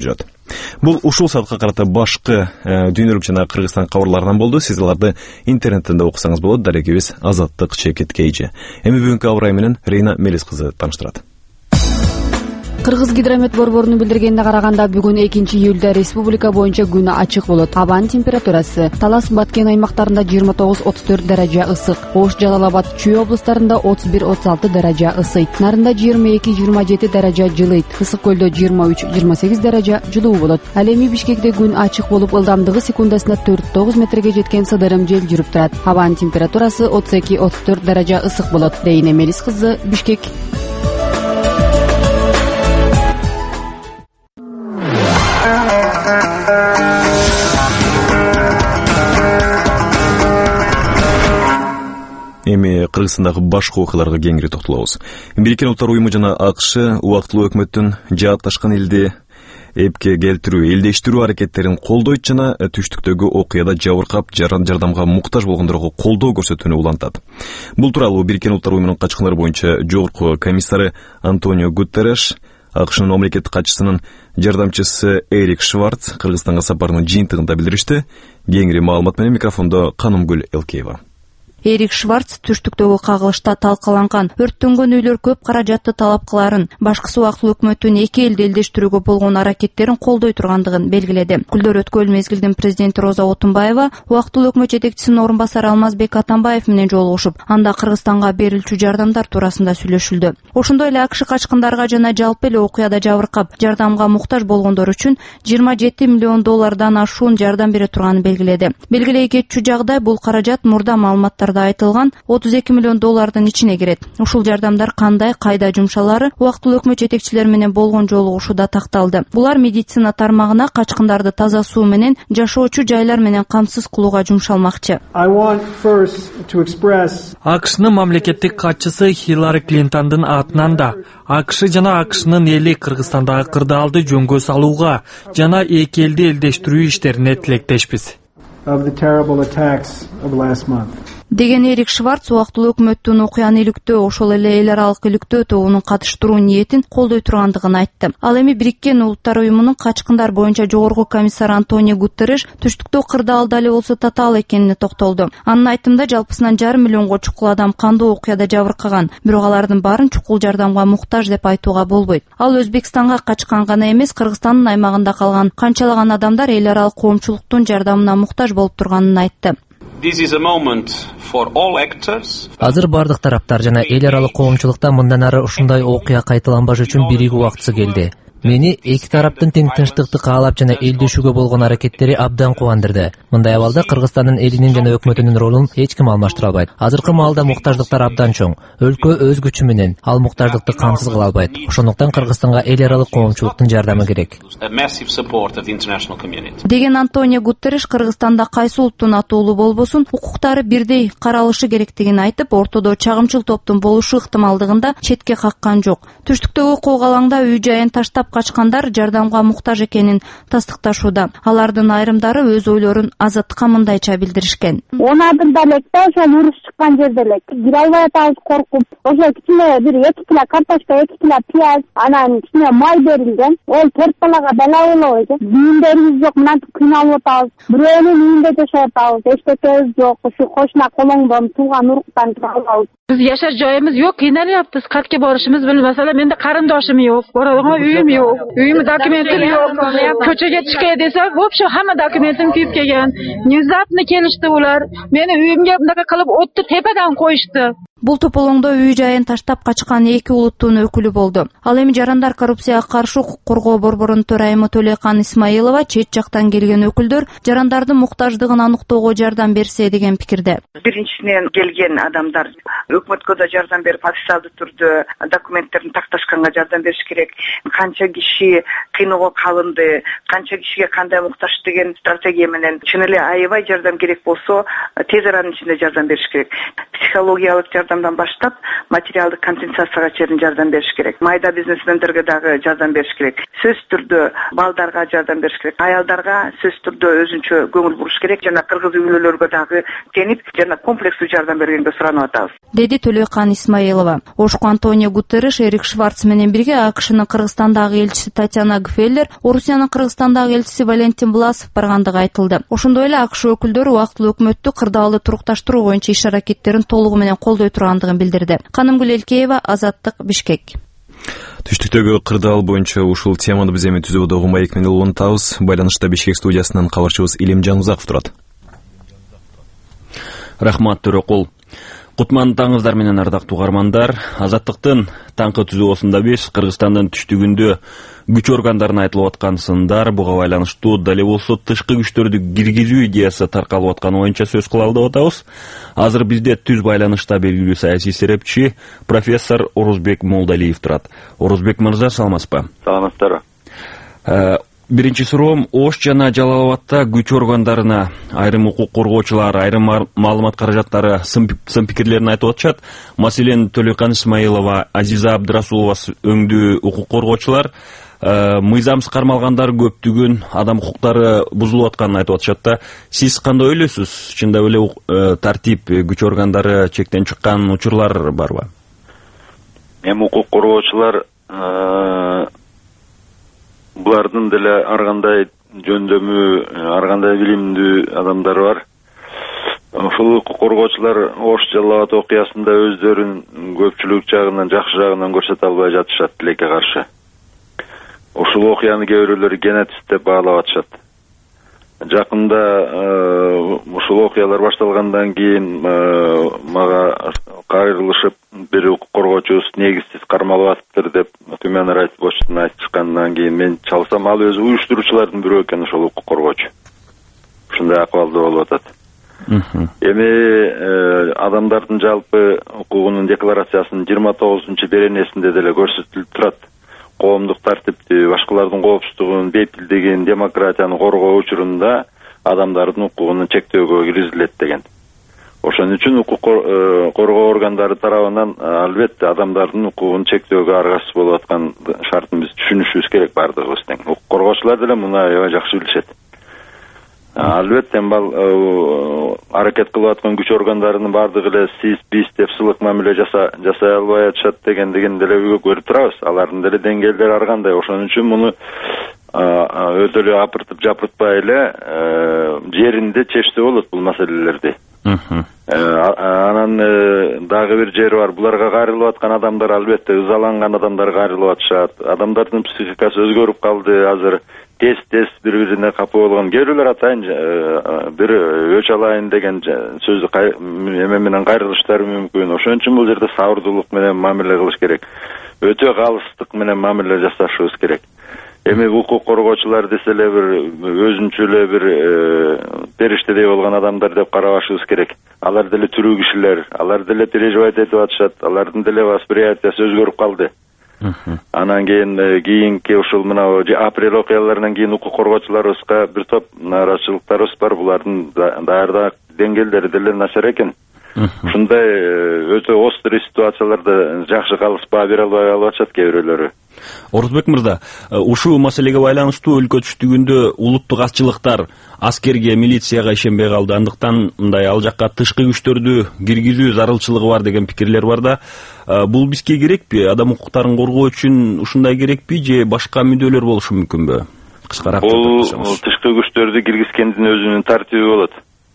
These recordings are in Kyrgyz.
айтып жүрөт. Бул ушул саатка карата башкы дүйнөлүк жана Кыргызстан кабарларынан болду. Сиз аларды интернеттен да окусаңыз болот. Дарегибиз Азаттык Чекит Кейжи. Эми бүгүнкү аба ырайы менен Рейна Мелис кызы тааныштырат. Кыргыз гидромет борборунун билдиргенине караганда бүгүн 2-июлда республика боюнча күн ачык болот. Абанын температурасы Талас, Баткен аймактарында 29-34 даража ысык, Ош, Жалал-Абад, Чүй облустарында 31-36 даража ысыйт. Нарында 22-27 даража жылыйт. Ысык көлдө 23-28 даража жылуу болот. Ал эми Бишкекте күн ачык болуп, ылдамдыгы секундасына 4-9 метрге жеткен сыдырым жел жүрүп турат. Абанын температурасы 32-34 даража ысык болот. Рейна Мелис кызы, Бишкек. Эми Кыргызстандагы башка окуяларга кеңири токтолобуз. Бириккен Улуттар уюму жана АКШ убактылуу өкмөттүн жаатташкан элди эпке келтирүү, элдештирүү аракеттерин колдойт жана түштүктөгү окуяда жабыркап, жардамга муктаж болгондорго колдоо көрсөтүүнү улантат. Бул тууралуу Бириккен Улуттар уюмунун качкындар боюнча жогорку комиссары Антонио Гутерреш, АКШнын мамлекеттик катчысынын жардамчысы Эрик Шварц Кыргызстанга сапарынын жыйынтыгында билдиришти. Кеңири маалымат менен микрофондо Канымгүл Элкеева. Эрик Шварц түштүктөгү кагылышта талкаланган өрттөнгөн үйлөр көп каражатты талап кыларын, башкысы убактылуу өкмөттүн эки элди элдештирүүгө болгон аракеттерин колдой тургандыгын белгиледи. Күлдөр өткөл мезгилдин президенти Роза Отунбаева убактылуу өкмөт жетекчисинин орун басары Алмазбек Атамбаев менен жолугушуп, анда Кыргызстанга берилчү жардамдар туурасында сүйлөшүлдү. Ошондой эле АКШ качкындарга жана жалпы эле окуяда жабыркап, жардамга муктаж болгондор үчүн $27 миллион ашуун жардам бере турганын белгиледи. Белгилей кетчү жагдай, бул каражат мурда маалыматтар айтылган $32 миллион ичине кирет. Ушул жардамдар кандай, кайда жумшалары убактылуу өкмөт жетекчилери менен болгон жолугушууда такталды. Булар медицина тармагына, качкындарды таза суу менен, жашоочу жайлар менен камсыз кылууга жумшалмакчы. АКШнын мамлекеттик катчысы Хиллари Клинтондун атынан да АКШ жана АКШнын эли Кыргызстандагы кырдаалды жөнгө салууга жана эки элди элдештирүү иштерине тилектешпиз деген Эрик Шварц убактылуу өкмөттүн окуяны иликтөө, ошол эле эл аралык иликтөө тобунун катыштыруу ниетин колдой тургандыгын айтты. Ал эми Бириккен Улуттар уюмунун качкындар боюнча жогорку комиссары Антонио Гутерреш түштүктө кырдаал дали болсо татаал экенине токтолду. Анын айтымында жалпысынан 1,5 миллионго чукул адам кандуу окуяда жабыркаган, бирок алардын баарын чукул жардамга муктаж деп айтууга болбойт. Ал Өзбекстанга качкан гана эмес, Кыргызстандын аймагында калган канчалаган адамдар эл аралык коомчулуктун жардамына муктаж болуп турганын айтты. Азыр бардык тараптар жана эл аралык коомчулукта мындан ары ушундай окуя кайталанбаш үчүн биригүү убактысы келди. Мени эки тараптын тең тынчтыкты каалап жана элдешүүгө болгон аракеттери абдан кубандырды. Мындай абалда Кыргызстандын элинин жана өкмөтүнүн ролун эч ким алмаштыра албайт. Азыркы маалда муктаждыктар абдан чоң. Өлкө өз күчү менен ал муктаждыкты камсыз кыла албайт. Ошондуктан Кыргызстанга эл аралык коомчулуктун жардамы керек. Деген Антонио Гутерреш Кыргызстанда кайсы улуттун атуулуу болбосун укуктары бирдей каралышы керектигин айтып, ортодо чагымчыл топтун болушу ыктымалдыгында четке каккан жок. Түштүктөгү коогалаңда үй жайын таштап качкандар жардамга муктаж экенин тастыкташууда. Алардын айрымдары өз ойлорун Азаттыкка мындайча билдиришкен. 10 адымда электе ошол уруш чыккан жерде элек кире албай атабыз коркуп, ошо кичине бир 2 кило картошка, 2 кило пияз, анан кичине май берилген. Ол 4 балага бала болобойт. Үйүндөрүбүз жок, мынантип кыйналып атабыз. Бирөөнүн үйүндө жашап атабыз. Эчтекебиз жок. Ушу кошуна колоңдон тууган уруктан калабыз. Biz yaşar joyimiz yok, qiynalyapmiz. Qayerga borishimiz bilmasalar, menda qarindoshim yo'q, boradigan uyim yo'q, uyim dokumentim yo'q. Ko'chaga chiqay desa, вообще hamma dokumentim kuyib kelgan. Внезапно kelishdi ular. Meni uyimga bunaqa qilib o'tni tepadan qo'yishdi. Бул тополоңдо үй жайын таштап качкан эки улуттун өкүлү болду. Ал эми жарандар коррупцияга каршы укук коргоо борборунун төрайымы Төлөкан Исмаилова чет жактан келген өкүлдөр жарандардын муктаждыгын аныктоого жардам берсе деген пикирде. Биринчиден келген адамдар өкмөткө да жардам берип, официалдуу түрдө документтерин такташканга жардам бериш керек. Канча киши кыйноого калынды, канча кишиге кандай муктаж деген стратегия менен чын эле аябай жардам керек болсо, тез аранын ичинде жардам бериш керек. Психологиялык жардам жардамдан баштап материалдык компенсацияга чейин жардам бериш керек. Майда бизнесмендерге дагы жардам бериш керек. Сөз түрдө балдарга жардам бериш керек. Аялдарга сөз түрдө өзүнчө көңүл буруш керек. Жана кыргыз үйлөргө дагы кенип, жана комплекстүү жардам бергенге суранып атабыз, деди Төлөйкан Исмаилова. Ошко Антонио Гутерриш Эрик Шварц менен бирге АКШнын Кыргызстандагы элчиси Татьяна Гфеллер, Орусиянын Кыргызстандагы элчиси Валентин Власов баргандыгы айтылды. Ошондой эле АКШ өкүлдөрү убактылуу өкмөттү кырдаалды турукташтыруу боюнча иш аракеттерин толугу менен колдой тургандыгын билдирди. Канымгүл Элкеева, Азаттык, Бишкек. Түштүктөгү кырдаал боюнча ушул теманы биз эми түзүүдөгү маек менен улантабыз. Байланышта Бишкек студиясынан кабарчыбыз Илимжан Узаков турат. Рахмат Төрөкул. Кутман таңыздар менен ардактуу угармандар. Азаттыктын таңкы түзүүсүндө биз Кыргызстандын түштүгүндө күч органдарына айтылып аткан сындар, буга байланыштуу дале болсо тышкы күчтөрдү киргизүү идеясы таркалып атканы боюнча сөз кылалы деп атабыз. Азыр бизде түз байланышта белгилүү саясий серепчи профессор Орузбек Молдалиев турат. Орузбек мырза, саламатсызбы? Саламатсыздар. Биринчи суроом, Ош жана Жалал-Абадта күч органдарына айрым укук коргоочулар, айрым маалымат каражаттары сын пикирлерин айтып атышат. Маселен, Төлөйкан Исмаилова, Азиза Абдрасулова өңдүү укук коргоочулар мыйзамсыз кармалгандар көптүгүн, адам укуктары бузулуп атканын айтып атышат да. Сиз кандай ойлойсуз? Чындап эле тартип, күч органдары чектен чыккан учурлар барбы? Эми укук коргоочулар булардын деле ар кандай жөндөмү, ар кандай билимдүү адамдар бар. Ушул укук коргоочулар Ош Жалал-Абад окуясында өздөрүн көпчүлүк жагынан, жакшы жагынан көрсөтө албай жатышат тилекке каршы. Ушул окуяны кээ бирөөлөр генетист деп баалап атышат. Жакында ушул окуялар башталгандан кийин мага кайрылышып бир укук коргоочубуз негизсиз кармалып атыптыр деп Human Rights Watch'тан айтышкандан кийин мен чалсам, ал өзү уюштуруучулардын бирөө экен ошол укук коргоочу. Ушундай акыбалда болуп атат. Эми адамдардын жалпы укугунун декларациясынын 29-беренесинде деле көрсөтүлүп турат. Коомдук тартипти, башкалардын коопсуздугун, бейпилдигин, демократияны коргоо учурунда адамдардын укугун чектөөгө киргизилет деген. Ошон үчүн укук коргоо органдары тарабынан албетте адамдардын укугун чектөөгө аргасыз болуп аткан шартын биз түшүнүшүбүз керек бардыгыбыз тең. Укук коргоочулар деле муну аябай жакшы билишет. Албетте аракет кылып аткан күч органдарынын бардыгы эле сиз биз деп сылык мамиле жасай албай атышат дегендигин деле көрүп турабыз. Алардын деле деңгээлдери ар кандай. Ошон үчүн муну өтө эле апыртып жапыртпай эле жеринде чечсе болот бул маселелерди. Анан дагы бир жери бар. Буларга кайрылып аткан адамдар албетте ызаланган адамдар кайрылып атышат. Адамдардын психикасы өзгөрүп калды азыр. Тез бири-бирине капа болгон. Кээ атайын бир өч алайын деген сөздү эме менен кайрылыштары мүмкүн. Ошон үчүн бул жерде сабырдуулук менен мамиле кылыш керек. Өтө калыстык менен мамиле жасашыбыз керек. Эми укук коргоочулар десе эле бир өзүнчө эле бир периштедей болгон адамдар деп карабашыбыз керек. Алар деле тирүү кишилер, алар деле переживать этип атышат, алардын деле восприятиясы өзгөрүп калды. Анан кийинки ушул мына апрель окуяларынан кийин укук коргоочуларыбызга бир топ нааразычылыктарыбыз бар. Булардын даярдык деңгээлдери деле начар экен. Ушундай өтө острый ситуацияларда жакшы калыс баа бере албай атышат кээ бирөөлөрү. Орузбек мырза, ушул маселеге байланыштуу өлкө түштүгүндө улуттук атчылыктар аскерге, милицияга ишенбей калды. Андыктан мындай ал жакка тышкы күчтөрдү киргизүү зарылчылыгы бар деген пикирлер бар да. Бул бизге керекпи? Адам укуктарын коргоо үчүн ушундай керекпи же башка мүдөлөр болушу мүмкүнбү? Кыскараак бул тышкы күчтөрдү киргизгендин өзүнүн тартиби болот.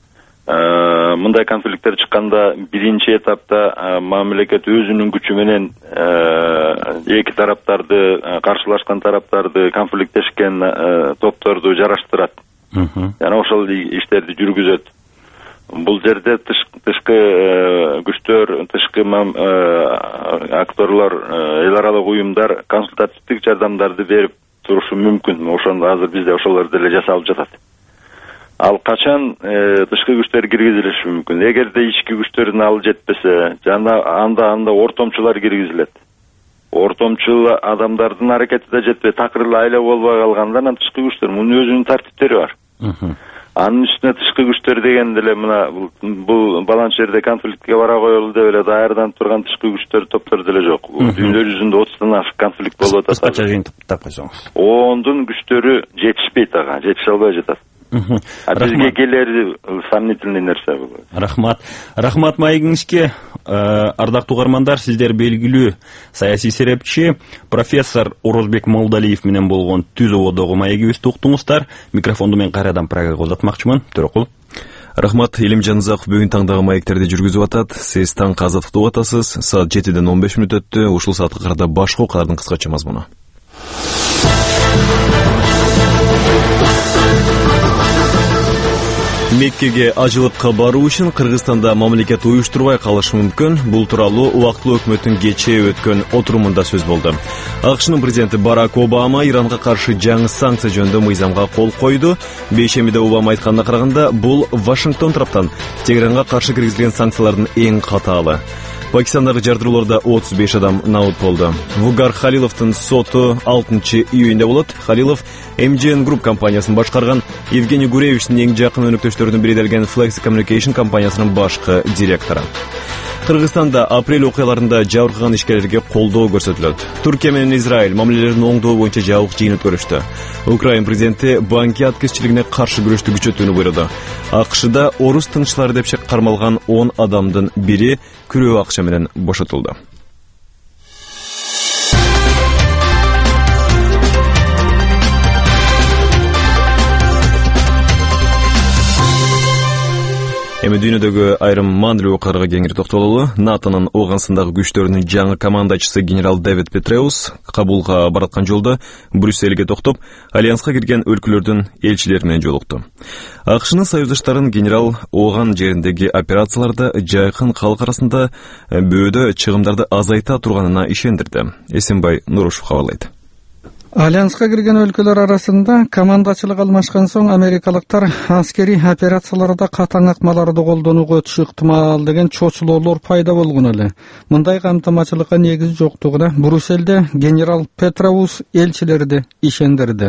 Мындай конфликттер чыкканда биринчи этапта мамлекет өзүнүн күчү менен эки тараптарды, каршылашкан тараптарды, конфликттешкен топторду жараштырат. Жана ошол иштерди жүргүзөт. Бул жерде тышкы күчтөр, тышкы акторлор, эл аралык уюмдар консультативдик жардамдарды берип турушу мүмкүн. Ошондо азыр бизде ошолор деле жасалып жатат. Ал качан тышкы күчтөр киргизилиши мүмкүн? Эгерде ички күчтөрдүн алы жетпесе, жана анда ортомчулар киргизилет. Ортомчул адамдардын аракети да жетпей, такыр эле айла болбой калганда, анан тышкы күчтөр мунун өзүнүн тартиптери бар. Анын үстүнө тышкы күчтөр деген деле мына бул баланчы жерде конфликтке бара коелу деп эле даярданып турган тышкы күчтөр топтор деле жок. Дүйнө жүзүндө 30тан ашык конфликт болуп атат. Кыскача жыйынтыктап койсоңуз. Ондун күчтөрү жетишпейт ага, жетише албай жатат. Бизге келери сомнительный нерсе бул. Рахмат маегиңизге. Ардактуу угармандар, сиздер белгилүү саясий серепчи профессор Орозбек Молдалиев менен болгон түз ободогу маегибизди уктуңуздар. Микрофонду мен кайрадан Прагага узатмакчымын. Төрөкул. Рахмат, Элимжан Заков бүгүн таңдагы маектерди жүргүзүп атат. Сиз таң казаттыкты угуп атасыз. Саат 7ден 15 мүнөт өттү. Ушул саатка карата башка окуялардын кыскача мазмуну. Меккеге ажылыкка баруу үчүн Кыргызстанда мамлекет уюштурбай калышы мүмкүн. Бул тууралуу убактылуу өкмөттүн кечээ өткөн отурумунда сөз болду. АКШнын президенти Барак Обама Иранга каршы жаңы санкция жөнүндө мыйзамга кол койду. Бейшембиде Обама айтканына караганда, бул Вашингтон тараптан Тегеранга каршы киргизилген санкциялардын эң катаалы. Пакистандагы жардырууларда 35 адам набут болду. Вугар Халиловдун соту 6-июнда болот. Халилов MGN Group компаниясын башкарган Евгений Гуревичтин эң жакын өнөктөштөрүнүн бири делген Flex Communication компаниясынын башкы директору. Кыргызстанда апрель окуяларында жабыркаган ишкерлерге колдоо көрсөтүлөт. Түркия менен Израиль мамилелерин оңдоо боюнча жабык жыйын өткөрүштү. Украин президенти банкет кызчылыгына каршы күрөштү күчөтүүнү буйруду. АКШда орус тынччылары деп кармалган 10 адамдын бири күрөө акча менен бошотулду. Эми дүйнөдөгү айрым маанилүү окуяларга кеңири токтололу. НАТОнун Ооганстандагы күчтөрүнүн жаңы командачысы генерал Дэвид Петреус кабулга бараткан жолдо Брюссельге токтоп, альянска кирген өлкөлөрдүн элчилери менен жолукту. АКШнын союздаштарын генерал Ооган жериндеги операцияларда жайкын калк арасында бөөдө чыгымдарды азайта турганына ишендирди. Эсенбай Нурушев кабарлайт. Альянска кирген өлкөлөр арасында командачылык алмашкан соң америкалыктар аскери операцияларда катаң акмаларды колдонууга өтүшү ыктымал деген чочулоолор пайда болгон эле. Мындай камтамачылыкка негиз жоктугуна Брюссельде генерал Петреус элчилерди ишендирди.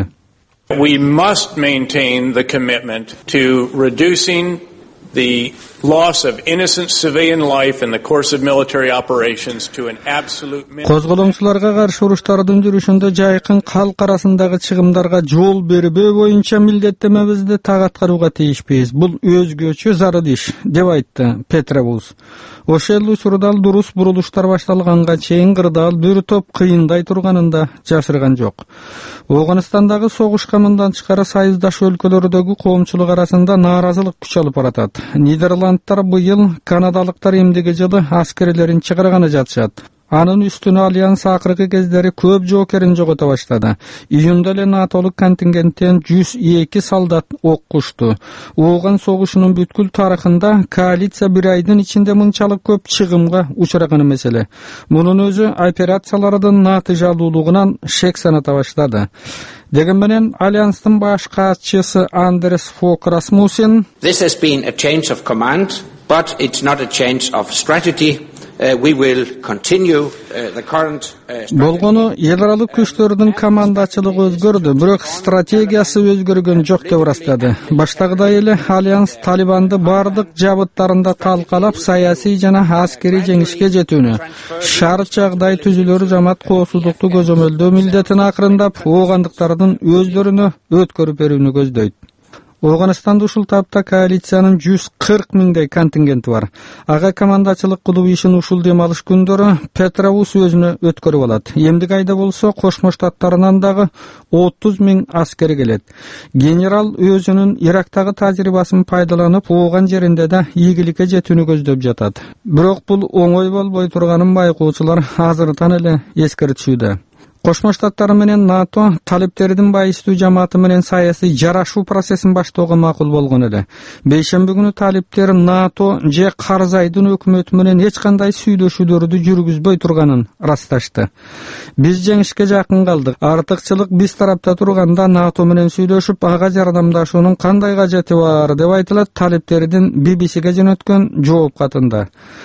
We must maintain the commitment to reducing the loss of innocent civilian life in the course of military operations to an absolute minimum. Козголоңчуларга каршы уруштардын жүрүшүндө жайкын калк арасындагы чыгымдарга жол бербөө боюнча милдеттемебизди так аткарууга тийишпиз. Бул өзгөчө зарыл иш, деп айтты Петреус. Ошол учурда дурус бурулуштар башталганга чейин кырдаал бир топ кыйындай турганын да жашырган жок. Ооганстандагы согушка мындан тышкары союздаш өлкөлөрдөгү коомчулук арасында нааразылык күч алып баратат. Нидерландтар быйыл канадалыктар эмдиги жылы аскерлерин чыгарганы жатышат. Анын үстүнө альянс акыркы кездери көп жоокерин жогото баштады. Июнда эле натолук контингенттен 102 солдат оккушту. Ооган согушунун бүткүл тарыхында коалиция бир айдын ичинде мынчалык көп чыгымга учураган эмес эле. Мунун өзү операциялардын натыйжалуулугунан шек саната баштады. Деген менен альянстын баш катчысы Андерс Фок Расмуссен This has been a change of command, but it's not a change of strategy. We will continue the current Болгону эл аралык күчтөрдүн командачылыгы өзгөрдү, бирок стратегиясы өзгөргөн жок деп ырастады. Баштагыдай эле альянс Талибанды бардык жабыттарында талкалап, саясий жана аскери жеңишке жетүүнү, шарт жагдай түзүлөр жамат коопсуздукту көзөмөлдөө милдетин акырындап, оогандыктардын өздөрүнө өткөрүп берүүнү көздөйт. Ооганстанда ушул тапта коалициянын 140 миңдей контингенти бар. Ага командачылык кылуу ишин ушул дем алыш күндөрү Петреус өзүнө өткөрүп алат. Эмдик айда болсо Кошмо Штаттарынан дагы 30 миң аскери келет. Генерал өзүнүн Ирактагы тажрыйбасын пайдаланып, Ооган жеринде да ийгиликке жетүүнү көздөп жатат. Бирок бул оңой болбой турганын байкоочулар азыртан эле эскертишүүдө. Кошмо Штаттар менен НАТО талептердин байыстуу жамааты менен саясий жарашуу процессин баштоого макул болгон эле. Бейшемби күнү талептер НАТО же Карзайдын өкмөтү менен эч кандай сүйлөшүүлөрдү жүргүзбөй турганын ырасташты. Биз жеңишке жакын калдык. Артыкчылык биз тарапта турганда НАТО менен сүйлөшүп, ага жардамдашуунун кандай кажети бар деп айтылат талептердин BBC-ге жөнөткөн жооп катында.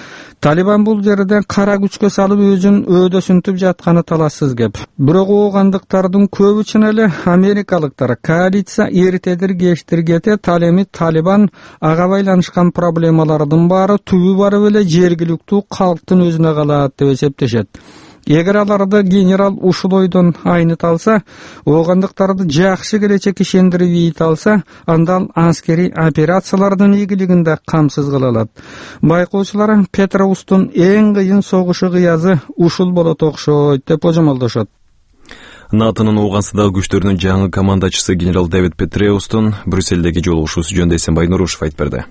Талибан бул жерде кара күчкө салып өзүн өйдөсүнтүп жатканы талашсыз кеп. Бирок оогандыктардын көбү чын эле америкалыктар коалиция эртедир кечтир кете талеми Талибан ага байланышкан проблемалардын баары түбү барып эле жергиликтүү калктын өзүнө калат деп эсептешет. Эгер аларды генерал ушул ойдон айныта алса, оогандыктарды жакшы келечек ишендирип ийите алса, анда аскери операциялардын ийгилигин да камсыз кыла алат. Байкоочулар Петроустун эң кыйын согушу кыязы ушул болот окшойт деп божомолдошот. НАТОнун Ооганстандагы күчтөрүнүн жаңы командачысы генерал Давид Петреустун Брюссельдеги жолугушуусу жөнүндө Эсенбай Нурушев айтып берди.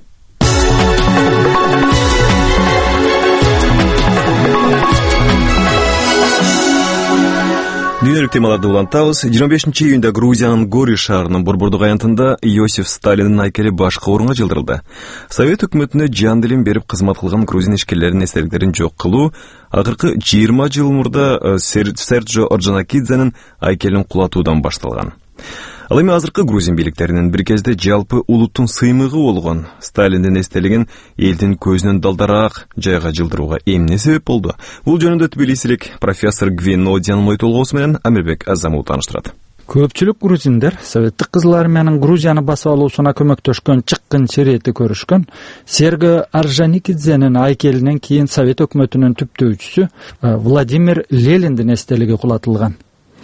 Дүйнөлүк темаларды улантабыз. 25 июнда Грузиянын Гори шаарынын борбордук аянтында Иосиф Сталиндин айкели башка орунга жылдырылды. Совет өкмөтүнө жан дилин берип кызмат кылган грузин ишкерлеринин эстеликтерин жок кылуу акыркы 20 жыл мурда Серджо Орджоникидзенин айкелин кулатуудан башталган. Ал эми азыркы грузин бийликтеринин бир кезде жалпы улуттун сыймыгы болгон Сталиндин эстелигин элдин көзүнөн далдараак жайга жылдырууга эмне себеп болду? Бул жөнүндө тбилисилик профессор Гвин Нодиянын ой толгоосу менен Амирбек Азамов тааныштырат. Көпчүлүк грузиндер Советтик Кызыл армиянын Грузияны басып алуусуна көмөктөшкөн чыккын черети көрүшкөн Серго Орджоникидзенин айкелинен кийин Совет өкмөтүнүн түптөөчүсү Владимир Лениндин эстелиги кулатылган.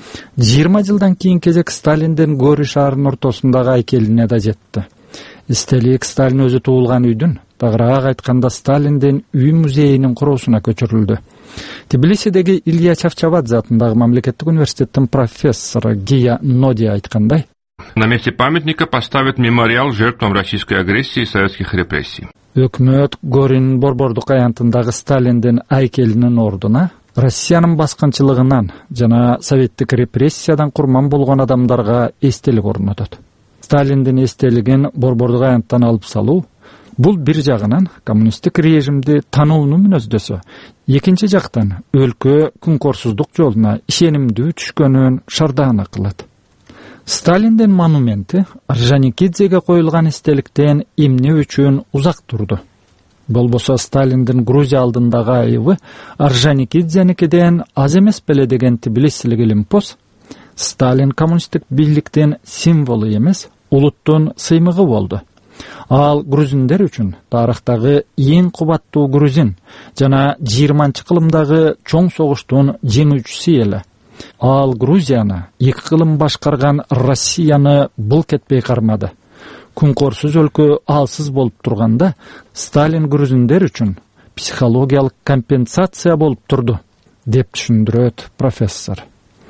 20 жылдан кийин кезек Сталиндин Гори шаарынын ортосундагы айкелине да жетти. Эстелик Сталин өзү туулган үйдүн, тагыраак айтканда Сталиндин үй музейинин куруусуна көчүрүлдү. Тбилисидеги Илья Чавчавадзе атындагы мамлекеттик университеттин профессору Гия Нодия айткандай: На месте памятника поставят мемориал жертвам российской агрессии и советских репрессий. Өкмөт Горинин борбордук аянтындагы Сталиндин айкелинин ордуна Россиянын баскынчылыгынан жана советтик репрессиядан курман болгон адамдарга эстелик орнотот. Сталиндин эстелигин борбордук аянттан алып салуу бул бир жагынан коммунисттик режимди тануунун мүнөздөсү, экинчи жактан өлкө күнкорсуздук жолуна ишенимдүү түшкөнүн шардаана кылат. Сталиндин монументи Орджоникидзеге коюлган эстеликтен эмне үчүн узак турду? Болбосо Сталиндин Грузия алдындагы айыбы Орджоникидзеникиден аз эмес беле деген тбилисилик Илимпоз, Сталин коммунисттик бийликтин символу эмес, улуттун сыймыгы болду. Ал грузиндер үчүн тарыхтагы эң кубаттуу грузин жана 20-кылымдагы чоң согуштун жеңүүчүсү эле. Ал Грузияны 2 кылым башкарган Россияны былк этпей кармады. Күнкорсуз өлкө алсыз болуп турганда Сталин грузиндер үчүн психологиялык компенсация болуп турду, деп түшүндүрөт профессор.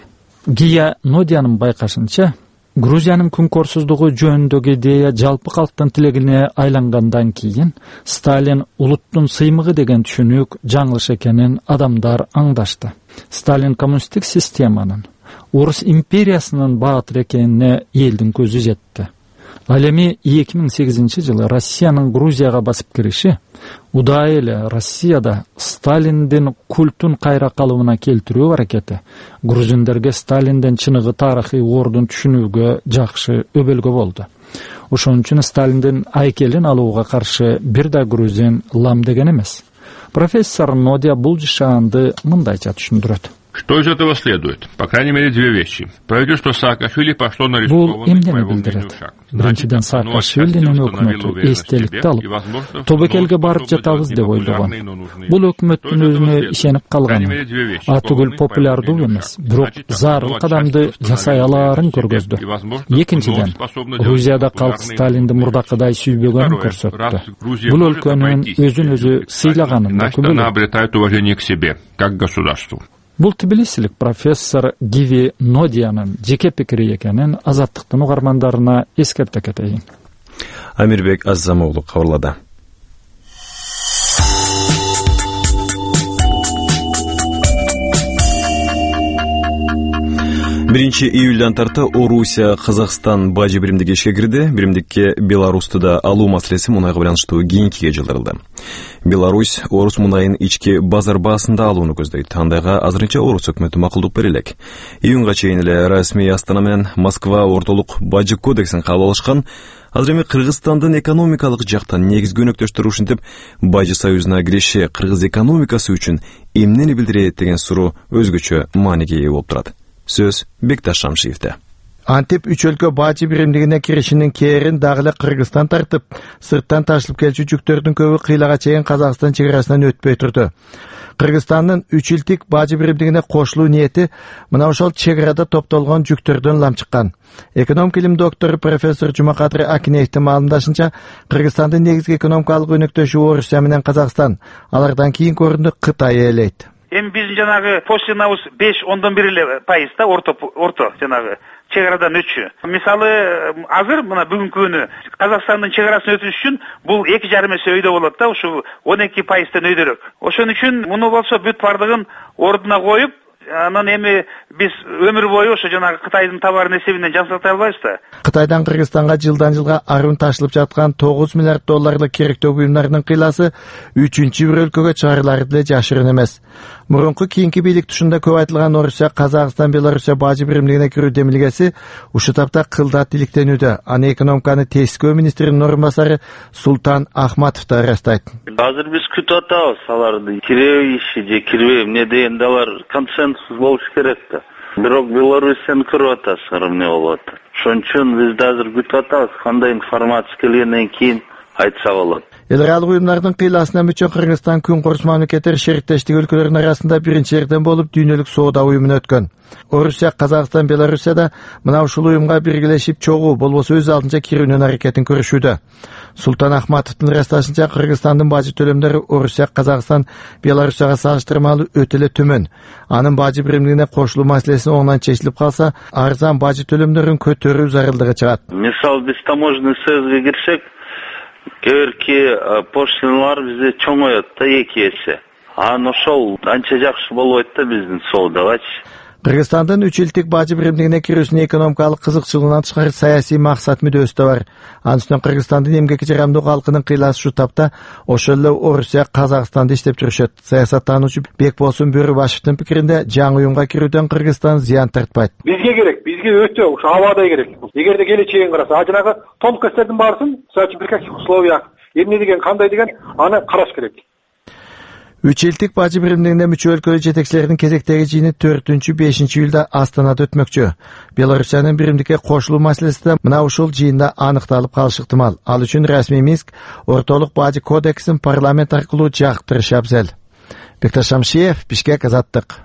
Гия Нодиянын байкашынча, Грузиянын күнкорсуздугу жөнүндөгү идея жалпы калктын тилегине айлангандан кийин Сталин улуттун сыймыгы деген түшүнүк жаңылыш экенин адамдар аңдашты. Сталин коммунисттик системанын, Орус империясынын баатыр экенине элдин көзү жетти. Ал эми 2008 жылы Россиянын Грузияга басып кириши удай эле Россияда Сталиндин культун кайра калыбына келтирүү аракети грузиндерге Сталиндин чыныгы тарыхый ордун түшүнүүгө жакшы өбөлгө болду. Ошон үчүн Сталиндин айкелин алууга каршы бир да грузин лам деген эмес. Профессор Нодия бул жашаанды мындайча түшүндүрөт. Что из этого следует? По крайней мере, две вещи. Правительство Саакашвили пошло на рискованный своевременный шаг. Биринчиден, Саакашвилинин өкмөтү эстеликти алып тобокелге барып жатабыз деп ойлогон. Бул өкмөттүн өзүнө ишенип калганы, атүгүл популярдуу эмес, бирок зарыл кадамды жасай алаарын көргөздү. Экинчиден, Грузияда калк Сталинди мурдакыдай сүйбөгөнүн көрсөттү. Бул өлкөнүн өзүн өзү сыйлаганын да она обретает уважение к себе, как к государству. Бул тбилисилик профессор Гиви Нодиянын жеке пикири экенин Азаттыктын угармандарына эскерте кетейин. Амирбек Азамоглу кабарлады. 1-июлдан тарта Орусия Казакстан бажы биримдиги ишке кирди. Биримдикке Беларусты да алуу маселеси мунайга байланыштуу кийинкиге жылдырылды. Беларусь орус мунайын ички базар баасында алууну көздөйт. Андайга азырынча орус өкмөтү макулдук бере элек. Июнга чейин эле расмий Астана менен Москва ортолук бажы кодексин кабыл алышкан. Азыр эми Кыргызстандын экономикалык жактан негизги өнөктөштөрү ушинтип бажы союзуна кириши кыргыз экономикасы үчүн эмнени билдирет деген суроо өзгөчө мааниге ээ болуп турат. Сөз Бекташ Шамшиевде. Антип үч өлкө бажы биримдигине киришинин кээрин дагы эле Кыргызстан тартып, сырттан ташылып келчү жүктөрдүн көбү кыйлага чейин Казакстан чек арасынан өтпөй турду. Кыргызстандын 3 жылдык бажы биримдигине кошулуу ниети мына ошол чек арада топтолгон жүктөрдөн лам чыккан. Экономик илим доктору профессор Жумакадыр Акинеевдин маалымдашынча, Кыргызстандын негизги экономикалык өнөктөшү Орусия менен Казакстан, алардан кийинки орунду Кытай ээлейт. Эми биздин жанагы пошлинабыз 5,1% да орто жанагы чек арадан өтчү. Мисалы, азыр мына бүгүнкү күнү Казакстандын чек арасын өтүш үчүн бул 2,5 эсе өйдө болот да, ушу 12%тен өйдөрөөк. Ошон үчүн муну болсо бүт бардыгын ордуна коюп, анан эми биз өмүр бою ошо жанагы Кытайдын товарын эсебинен жасатай албайбыз да. Кытайдан Кыргызстанга жылдан жылга арын ташылып жаткан 9 миллиард долларлык керектөө буюмдардын кыйласы 3-бир өлкөгө чыгарылары деле жашырын эмес. Мурунку кийинки бийлик тушунда көп айтылган Орусия, Казакстан, Белоруссия бажы биримдигине кирүү демилгеси ушул тапта кылдат иликтенүүдө. Аны экономиканы тескөө министринин орун басары Султан Ахматов да ырастайт. Азыр биз күтүп атабыз аларды киребейши же кирбей эмне дегенде алар консенсус болуш керек да. Бирок Белоруссияны көрүп атасыздар эмне болуп атат. Ошон үчүн биз азыр күтүп атабыз, кандай информация келгенден кийин айтса болот. Эл аралык уюмдардын кыйласына мүчө Кыргызстан күн корус мамлекеттер шериктештик өлкөлөрдүн арасында биринчи жерден болуп дүйнөлүк соода уюмуна өткөн. Орусия, Казакстан, Белоруссияда мына ушул уюмга биргелешип чогуу болбосо өз алдынча кирүүнүн аракетин көрүшүүдө. Султан Ахматовдун ырасташынча Кыргызстандын бажы төлөмдөрү Орусия, Казакстан, Белоруссияга салыштырмалуу өтө эле төмөн. Анын бажы биримдигине кошулуу маселеси оңдон чечилип калса, арзан бажы төлөмдөрүн көтөрүү зарылдыгы чыгат. Мисалы биз таможенный союзга кирсек, кээрки пошлиналар бизде чоңоет да 2 эсе. Анан ошол анча жакшы болбойт да биздин соодагачы. Кыргызстандын 3 жылдык бажы биримдигине кирүүсүнүн экономикалык кызыкчылыгынан тышкары саясий максат мүдөөсү да бар. Анын үстүнөн Кыргызстандын эмгекке жарамдуу калкынын кыйласы ушул тапта ошол эле Орусия, Казакстанды иштеп жүрүшөт. Саясаттануучу Бекболсун Бөрүбашевдин пикиринде жаңы уюмга кирүүдөн Кыргызстан зыян тартпайт. Бизге керек, бизге өтө ушу абадай керек. Эгерде келечегин караса, жанагы тонкосттордун баарысын, мисалы при каких условиях, эмне деген, кандай деген аны караш керек. 3 жылдык бажы биримдигине мүчө өлкөлөр жетекчилеринин кезектеги жыйыны 4-5 июлда Астанада өтмөкчү. Белоруссиянын биримдикке кошулуу маселеси да мына ушул жыйында аныкталып калышы ыктымал. Ал үчүн расмий Минск ортолук бажы кодексин парламент аркылуу жактырышы абзел. Бекташ Шамшиев, Бишкек, Азаттык.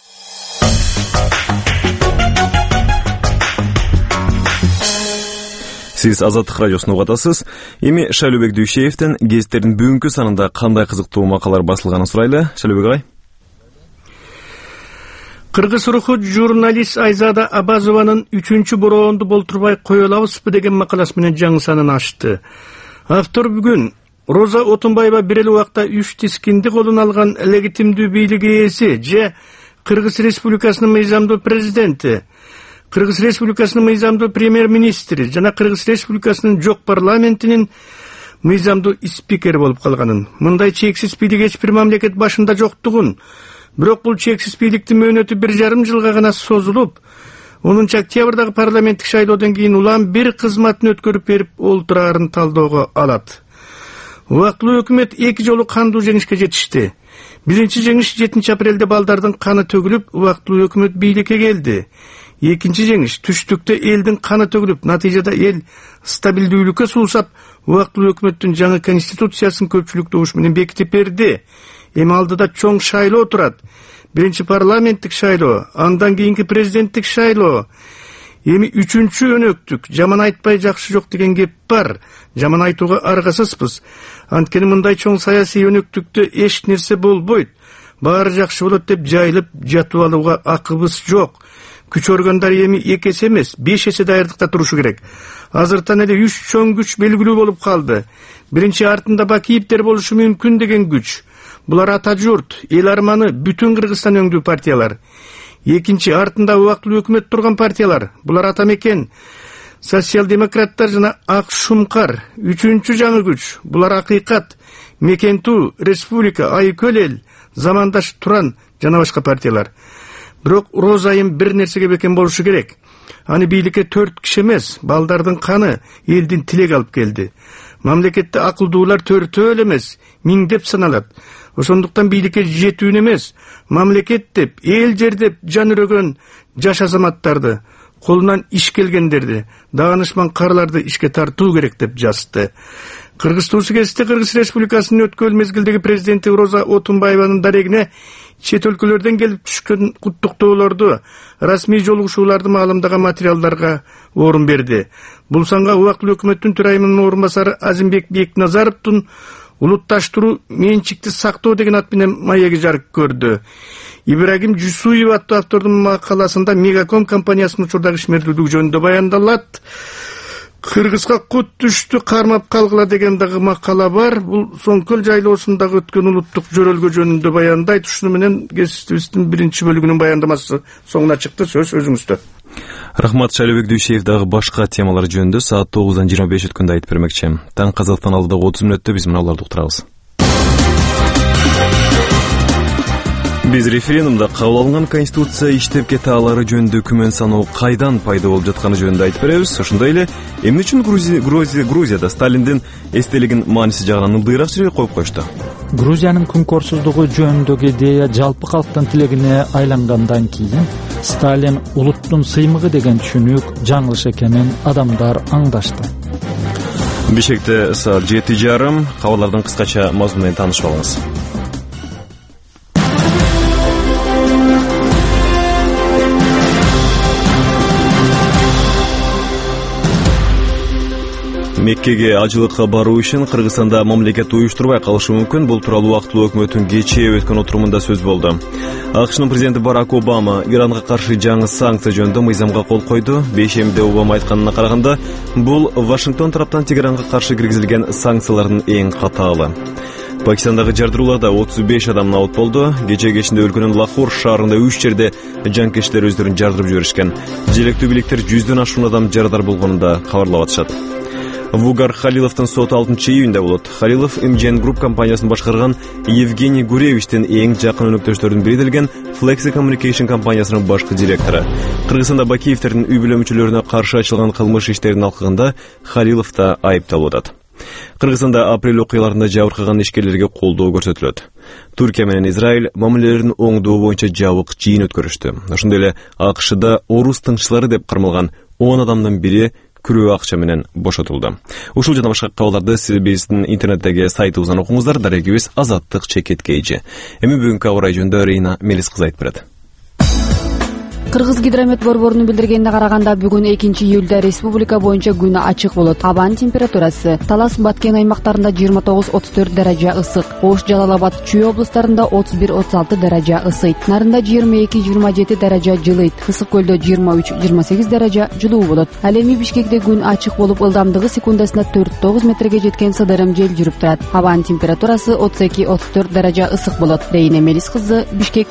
Сиз Азаттык радиосун угуп атасыз. Эми Шайлообек Дүйшеевден гезиттердин бүгүнкү санында кандай кызыктуу макалалар басылганын сурайлы. Шайлообек агай. Кыргыз руху журналист Айзада Абазованын 3-чү бороонду болтурбай кое алабызбы деген макаласы менен жаңы санын ачты. Автор бүгүн Роза Отунбаева бир эле убакта 3 тискинди колуна алган легитимдүү бийлик ээси же Кыргыз Республикасынын мыйзамдуу президенти, Кыргыз Республикасынын мыйзамдуу премьер-министри жана Кыргыз Республикасынын жок парламентинин мыйзамдуу спикери болуп калганын. Мындай чексиз бийлик эч бир мамлекет башында жоктугун, бирок бул чексиз бийликтин мөөнөтү 1,5 жылга гана созулуп, 10 октябрдагы парламенттик шайлоодон кийин улам бир кызматын өткөрүп берип олтураарын талоого алат. Убактылуу өкмөт 2 жолу кандуу жеңишке жетишти. Биринчи жеңиш 7 апрелде балдардын каны төгүлүп, убактылуу өкмөт бийликке келди. Экинчи жеңиш түштүктө элдин каны төгүлүп, натыйжада эл стабилдүүлүккө суусап, убактылуу өкмөттүн жаңы конституциясын көпчүлүк добуш менен бекитип берди. Эми алдыда чоң шайлоо турат. Биринчи парламенттик шайлоо, андан кийинки президенттик шайлоо. Эми 3-чү өнөктүк, жаман айтпай жакшы жок деген кеп бар. Жаман айтууга аргасызбыз. Анткени мындай чоң саясий өнөктүктө эч нерсе болбойт. Баары жакшы болот деп жайылып жатып алууга акыбыз жок. Күч органдары эми 2 эсе эмес, 5 эсе даярдыкта турушу керек. Азыртан эле 3 чоң күч белгилүү болуп калды. Биринчи артында Бакиевдер болушу мүмкүн деген күч. Булар ата журт, эл арманы, бүтүн Кыргызстан өңдүү партиялар. экинчи артында убактылуу өкмөт турган партиялар. Булар атамекен, социал-демократтар жана ак шумкар. Үчүнчү жаңы күч. Булар Акыйкат, Мекенту, Республика, Айкөл эл, Замандаш Туран жана башка партиялар. Бирок Роза айым бир нерсеге бекен болушу керек. Аны бийликке 4 киши эмес, балдардын каны, элдин тилеги алып келди. Мамлекетте акылдуулар төртөө эмес, миңдеп саналат. Ошондуктан бийликке жетүүнү эмес, мамлекет деп, эл жер деп жан үрөгөн жаш азаматтарды, колунан иш келгендерди, даанышман карларды ишке тартуу керек деп жазды. Кыргыз туусу кезинде Кыргыз Республикасынын өткөн мезгилдеги президенти Роза Отунбаеванын дарегине чет өлкөлөрдөн келип түшкөн куттуктоолорду, расмий жолугушууларды маалымдаган материалдарга орун берди. Бул санга убактылуу өкмөттүн төрайымынын орун басары Азимбек Бекназаровдун улутташтыруу, менчикти сактоо деген ат менен маеги жарык көрдү. Ибрагим Жусуев аттуу автордун макаласында Мегаком компаниясынын учурдагы ишмердүүлүгү жөнүндө баяндалат. Кыргызга кут түштү, кармап калгыла деген дагы макала бар. Бул Соңкөл жайлоосундагы өткөн улуттук жөрөлгө жөнүндө баяндайт. Ушуну менен кесиптибиздин биринчи бөлүгүнүн баяндамасы соңуна чыкты. Сөз өзүңүздө. Рахмат. Шайлообек Дүйшеев дагы башка темалар жөнүндө саат 9:25 өткөндө айтып бермекчи. Таң Казактан алдыдагы 30 мүнөттө биз муналарды уктурабыз. Биз референдумда кабыл алынган конституция иштеп кете алары жөнүндө күмөн саноо кайдан пайда болуп жатканы жөнүндө айтып беребиз. Ошондой эле эмне үчүн Грузияда Сталиндин эстелигин мааниси жагынан ылдыйраак жерге коюп коюшту? Грузиянын күнкөрсүздүгү жөнүндөгү идея жалпы калктын тилегине айлангандан кийин Сталин улуттун сыймыгы деген түшүнүк жаңылыш экенин адамдар аңдашты. Бишкекте саат 7:30 кабарлардын кыскача мазмуну менен таанышып алыңыз. Меккеге ажылыкка баруу үчүн Кыргызстанда мамлекет уюштурбай калышы мүмкүн. Бул тууралуу убактылуу өкмөттүн кечээ өткөн отурумунда сөз болду. АКШнын президенти Барак Обама Иранга каршы жаңы санкция жөнүндө мыйзамга кол койду. Бейшембиде Обама айтканына караганда, бул Вашингтон тараптан Тегеранга каршы киргизилген санкциялардын эң катаалы. Пакистандагы жардырууларда 35 адам наут болду. Кечээ кечинде өлкөнүн Лахор шаарында 3 жерде жанкечтер өздөрүн жардырып жиберишкен. Желектүү бийликтер 100дөн ашуун адам жарадар болгонун кабарлап атышат. Вугар Халиловдун соту 6-июнда болот. Халилов МЖН Group компаниясын башкарган Евгений Гуревичтин эң жакын өнөктөштөрүнүн бири делген Flexi Communication компаниясынын башкы директору. Кыргызстанда Бакиевтердин үй бүлө мүчөлөрүнө каршы ачылган кылмыш иштерин алкаганда Халилов да айыпталып атат. Кыргызстанда апрель окуяларында жабыркаган ишкерлерге колдоо көрсөтүлөт. Туркия менен Израиль мамилелерин оңдоо боюнча жабык жыйын өткөрүштү. Ошондой эле АКШда орус тыңчылары деп кармалган 10 адамдын бири күрөө акча менен бошотулду. Ушул жана башка кабарларды биздин интернеттеги сайтыбыздан окуңуздар. Дарегибиз Азаттык чекет кейжи. Эми бүгүнкү аба ырайы жөнүндө Рейна Мелис кызы айтып берет. Кыргыз гидромет борборунун билдиргенине караганда бүгүн 2-июлда республика боюнча күн ачык болот. Абанын температурасы Талас Баткен аймактарында 29-34 даража ысык, Ош, Жалал-Абад, Чүй облустарында 31-36 даража ысыйт. Нарында 22-27 даража жылыйт. Ысык көлдө 23-28 даража жылуу болот. Ал эми Бишкекте күн ачык болуп, ылдамдыгы секундасына 4-9 метрге жеткен сыдырым жел жүрүп турат. Абанын температурасы 32-34 даража ысык болот. Рейна Мелис кызы, Бишкек.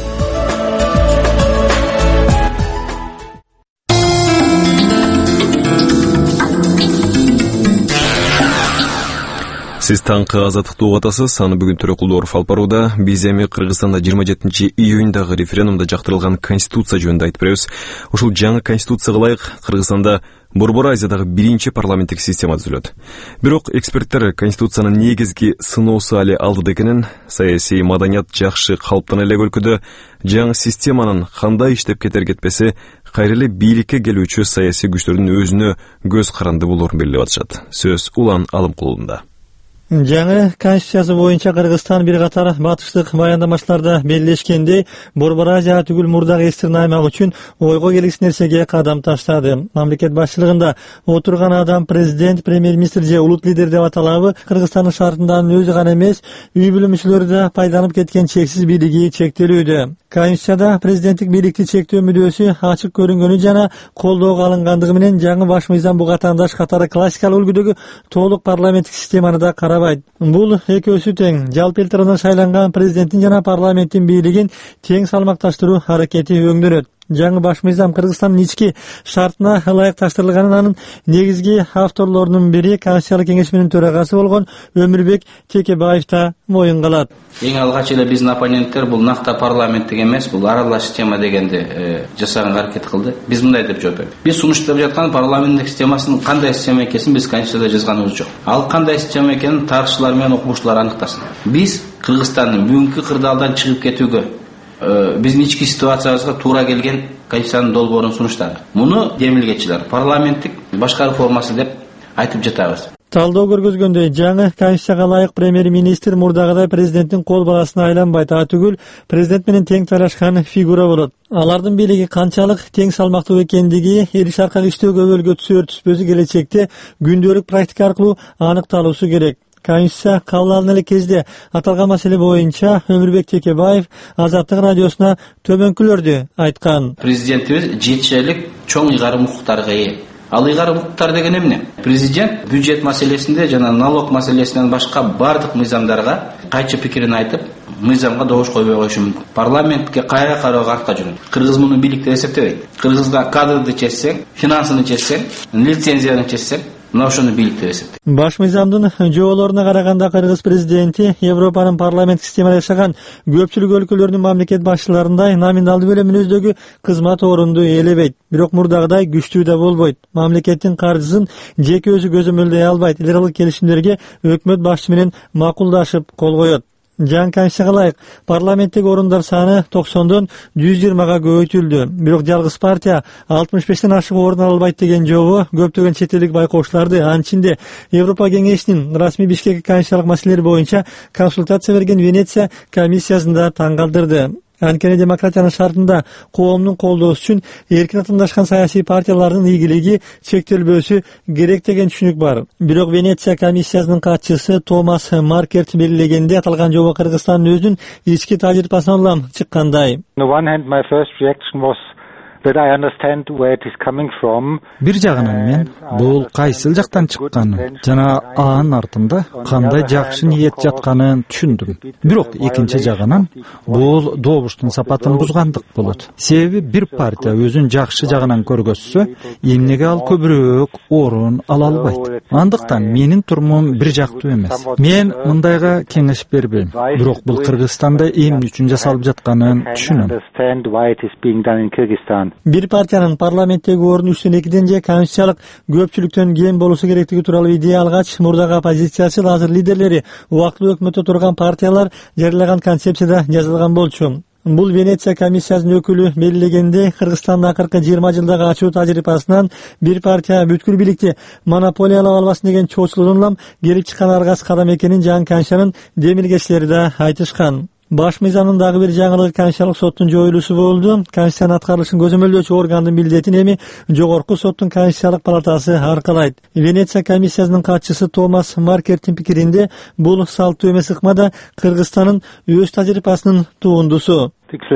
Сиз таңкы Азаттыкты угуп атасыз. Аны бүгүн Төрөкулдуоров алып барууда. Биз эми Кыргызстанда 27-июндагы референдумда жактырылган конституция жөнүндө айтып беребиз. Ушул жаңы конституцияга ылайык Кыргызстанда Борбор Азиядагы биринчи парламенттик система түзүлөт. Бирок эксперттер конституциянын негизги сыноосу али алдыда экенин, саясий маданият жакшы калыптана элек өлкөдө жаңы системанын кандай иштеп кетер кетпеси кайра эле бийликке келүүчү саясий күчтөрдүн өзүнө көз каранды болоорун белгилеп атышат. Сөз Улан Алымкулунда. Жаңы конституциясы боюнча Кыргызстан бир катар батыштык баяндамачыларда белгилешкендей, Борбор Азия түгүл мурдагы эстирин аймак үчүн ойго келгис нерсеге кадам таштады. Мамлекет башчылыгында отурган адам президент, премьер-министр же улут лидер деп аталабы, Кыргызстандын шартынын өзү гана эмес, үй бүлө мүчөлөрү да пайдаланып кеткен чексиз бийлиги чектелүүдө. Конституцияда президенттик бийликти чектөө мүдөөсү ачык көрүнгөнү жана колдоого алынгандыгы менен жаңы баш мыйзам буга тандаш катары классикалык үлгүдөгү толук парламенттик системаны да карап карабайт. Бул экөөсү тең. Жалпы эл тарабынан шайланган президенттин жана парламенттин бийлигин тең салмакташтыруу аракети өңдөнөт. Жаңы баш мыйзам Кыргызстандын ички шартына ылайыкташтырылганын анын негизги авторлорунун бири Конституциялык кеңешменин төрагасы болгон Өмүрбек Текебаев да моюнга алат. Эң алгач эле биздин оппоненттер бул накта парламенттик эмес, бул аралаш система дегенди жасаганга аракет кылды. Биз мындай деп жооп бердик. Биз сунуштап жаткан парламенттик системасынын кандай система экенин биз Конституцияда жазганыбыз жок. Ал кандай система экенин тарыхчылар менен окумуштуулар аныктасын. Биз Кыргызстандын бүгүнкү кырдаалдан чыгып кетүүгө биздин ички ситуациябызга туура келген Конституциянын долбоорун сунуштады. Муну демилгечилер парламенттик башкаруу формасы деп айтып жатабыз. Талдоо көргөзгөндөй, жаңы Конституцияга ылайык премьер-министр мурдагыдай президенттин кол баласына айланбайт, түгүл президент менен тең талашкан фигура болот. Алардын бийлиги канчалык тең салмактуу экендиги эл шаркы иштөө көбөлгө түсөр түспөсү келечекте күндөлүк практика аркылуу аныкталуусу керек. Конституция кабыл алынган эле кезде аталган маселе боюнча Өмүрбек Текебаев Азаттык радиосуна төмөнкүлөрдү айткан. Президентибиз жетишерлик чоң ыйгарым укуктарга ээ. Ал ыйгарым укуктар деген эмне? Президент бюджет маселесинде жана налог маселесинен башка бардык мыйзамдарга кайчы пикирин айтып, мыйзамга добуш койбой коюшу мүмкүн. Парламентке кайра кароого артка жүрөт. Кыргыз муну бийликти эсептебейт. Кыргызга кадрды чечсең, финансыны чечсең, лицензияны чечсең, мына ошону бийлик деп эсептейт. Баш мыйзамдын жоолоруна караганда Кыргыз президенти Европанын парламент системада жашаган көпчүлүк өлкөлөрдүн мамлекет башчыларындай номиналдуу бөлүмүнөздөгү кызмат орунду ээлебейт. Бирок мурдагыдай күчтүү да болбойт. Мамлекеттин каржысын жеке өзү көзөмөлдөй албайт. Эл аралык келишимдерге өкмөт башчысы менен макулдашып кол коет. Жаңы Конституцияга ылайык парламенттеги орундар саны 90дон 120га көбөйтүлдү. Бирок жалгыз партия 65тен ашык орун ала албайт деген жобо көптөгөн чет элдик байкоочуларды, анын ичинде Европа кеңешинин расмий Бишкек конституциялык маселелер боюнча консультация берген Венеция комиссиясында таң калтырды. Анткени демократиянын шартында коомдун колдоосу үчүн эркин атымдашкан саясий партиялардын ийгилиги чектелбөсү керек деген түшүнүк бар. Бирок Венеция комиссиясынын катчысы Томас Маркерт белгилегенде аталган жобо Кыргызстандын өзүнүн ички тажрыйбасынан улам чыккандай. Бир жагынан мен бул кайсыл жактан чыкканын жана анын артында кандай жакшы ниет жатканын түшүндүм. Бирок экинчи жагынан бул добуштун сапатын бузгандык болот. Себеби бир партия өзүн жакшы жагынан көргөзсө, эмнеге ал көбүрөөк орун ала албайт? Андыктан менин турумум бир жактуу эмес. Мен мындайга кеңеш бербейм. Бирок бул Кыргызстанда эмне үчүн жасалып жатканын түшүнөм. Бир партиянын парламенттеги орун 3/2 же конституциялык көпчүлүктөн кем болушу керектиги тууралуу идея алгач, мурдагы оппозициячыл азыр лидерлери убактылуу өкмөттө турган партиялар жарыялаган концепцияда жазылган болчу. Бул Венеция комиссиясынын өкүлү белгилегенде, Кыргызстандын акыркы 20 жылдагы ачуу тажрыйбасынан бир партия бүткүл бийликти монополиялап албасын деген чоочулугун улам келип чыккан аргас кадам экенин жаңы Конституциянын демилгечилери да айтышкан. Баш мыйзамдын дагы бир жаңылыгы Конституциялык соттун жоюлуусу болду. Конституциянын аткарылышын көзөмөлдөөчү органдын милдетин эми Жогорку соттун Конституциялык палатасы аркалайт. Венеция комиссиясынын катчысы Томас Маркерттин пикиринде, бул салттуу эмес ыкма да Кыргызстандын өз тажрыйбасынын туындусу.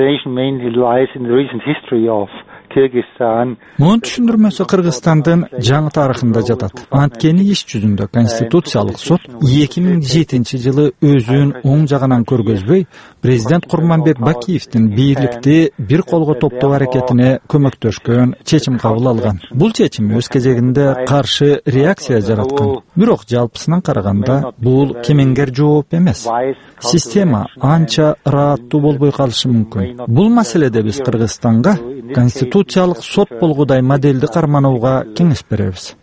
Мунун түшүндүрмөсү Кыргызстандын жаңы тарыхында жатат. Анткени иш жүзүндө Конституциялык сот 2007 жылы өзүн оң жагынан көргөзбөй, президент Курманбек Бакиевдин бийликти бир колго топтоо аракетине көмөктөшкөн чечим кабыл алган. Бул чечим өз кезегинде каршы реакция жараткан. Бирок жалпысынан караганда бул кемеңгер жооп эмес. Система анча ырааттуу болбой калышы мүмкүн. Бул маселеде биз Кыргызстанга конституциялык сот болгудай моделди карманууга кеңеш беребиз.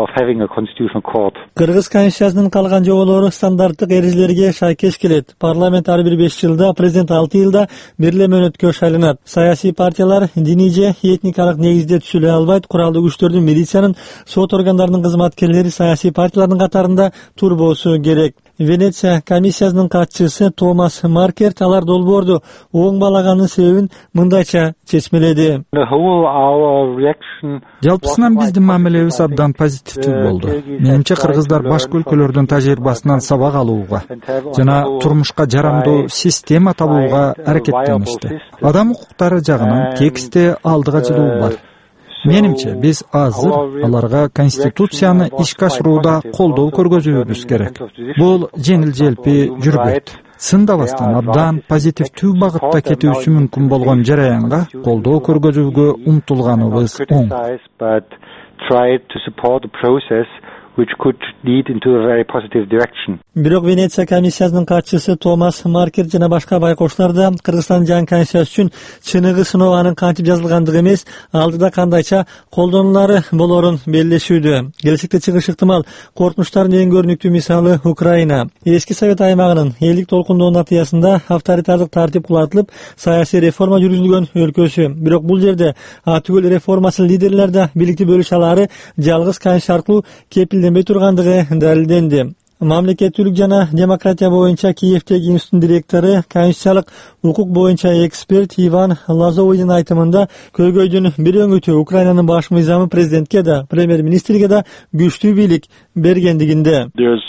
Кыргыз конституциясынын калган жоболору стандарттык эрежелерге шайкеш келет. Парламент ар бир 5 жылда, президент 6 жылда бир мөөнөткө шайланат. Саясий партиялар диний же этникалык негизде түзүлө албайт. Куралдуу күчтөрдүн, милициянын, сот органдарынын кызматкерлери саясий партиялардын катарында турбосу керек. Венеция комиссиясынын катчысы Томас Маркерт алар долбоорду оң балаганын себебин мындайча чечмеледи. Жалпысынан биздин мамилебиз абдан позитивдүү болду. Менимче кыргыздар башка өлкөлөрдүн тажрыйбасынан сабак алууга жана турмушка жарамдуу система табууга аракеттеништи. Адам укуктары жагынан тексте алдыга жылуу бар. Менимче, биз азыр аларга конституцияны ишке ашырууда колдоо көргөзүүбүз керек. Бул жеңил желпи жүрбөйт. Сындабастан абдан позитивдүү багытта кетүүсү мүмкүн болгон жараянга колдоо көргөзүүгө умтулганыбыз оң. Which could lead into a very positive direction. Бирок Венеция комиссиясынын катчысы Томас Маркер жана башка байкоштор да Кыргызстан жаңы конституция үчүн чыныгы сыноо анын кантип жазылгандыгы эмес, алдыда кандайча колдонулары болорун белгилешүүдө. Келечекте чыгыш ыктымал. Коркунучтардын эң көрүнүктүү мисалы Украина. Эски Совет аймагынын элдик толкундоо натыйжасында авторитардык тартип кулатылып, саясий реформа жүргүзүлгөн өлкөсү. Бирок бул жерде атүгүл реформасын лидерлер да бийликти бөлүш алары жалгыз конституция аркылуу кепилденбей тургандыгы далилденди. Мамлекеттүүлүк жана демократия боюнча Киевдеги институттун директору, конституциялык укук боюнча эксперт Иван Лазовойдун айтымында көйгөйдүн бир өңүтү Украинанын баш мыйзамы президентке да, премьер-министрге да күчтүү бийлик бергендигинде.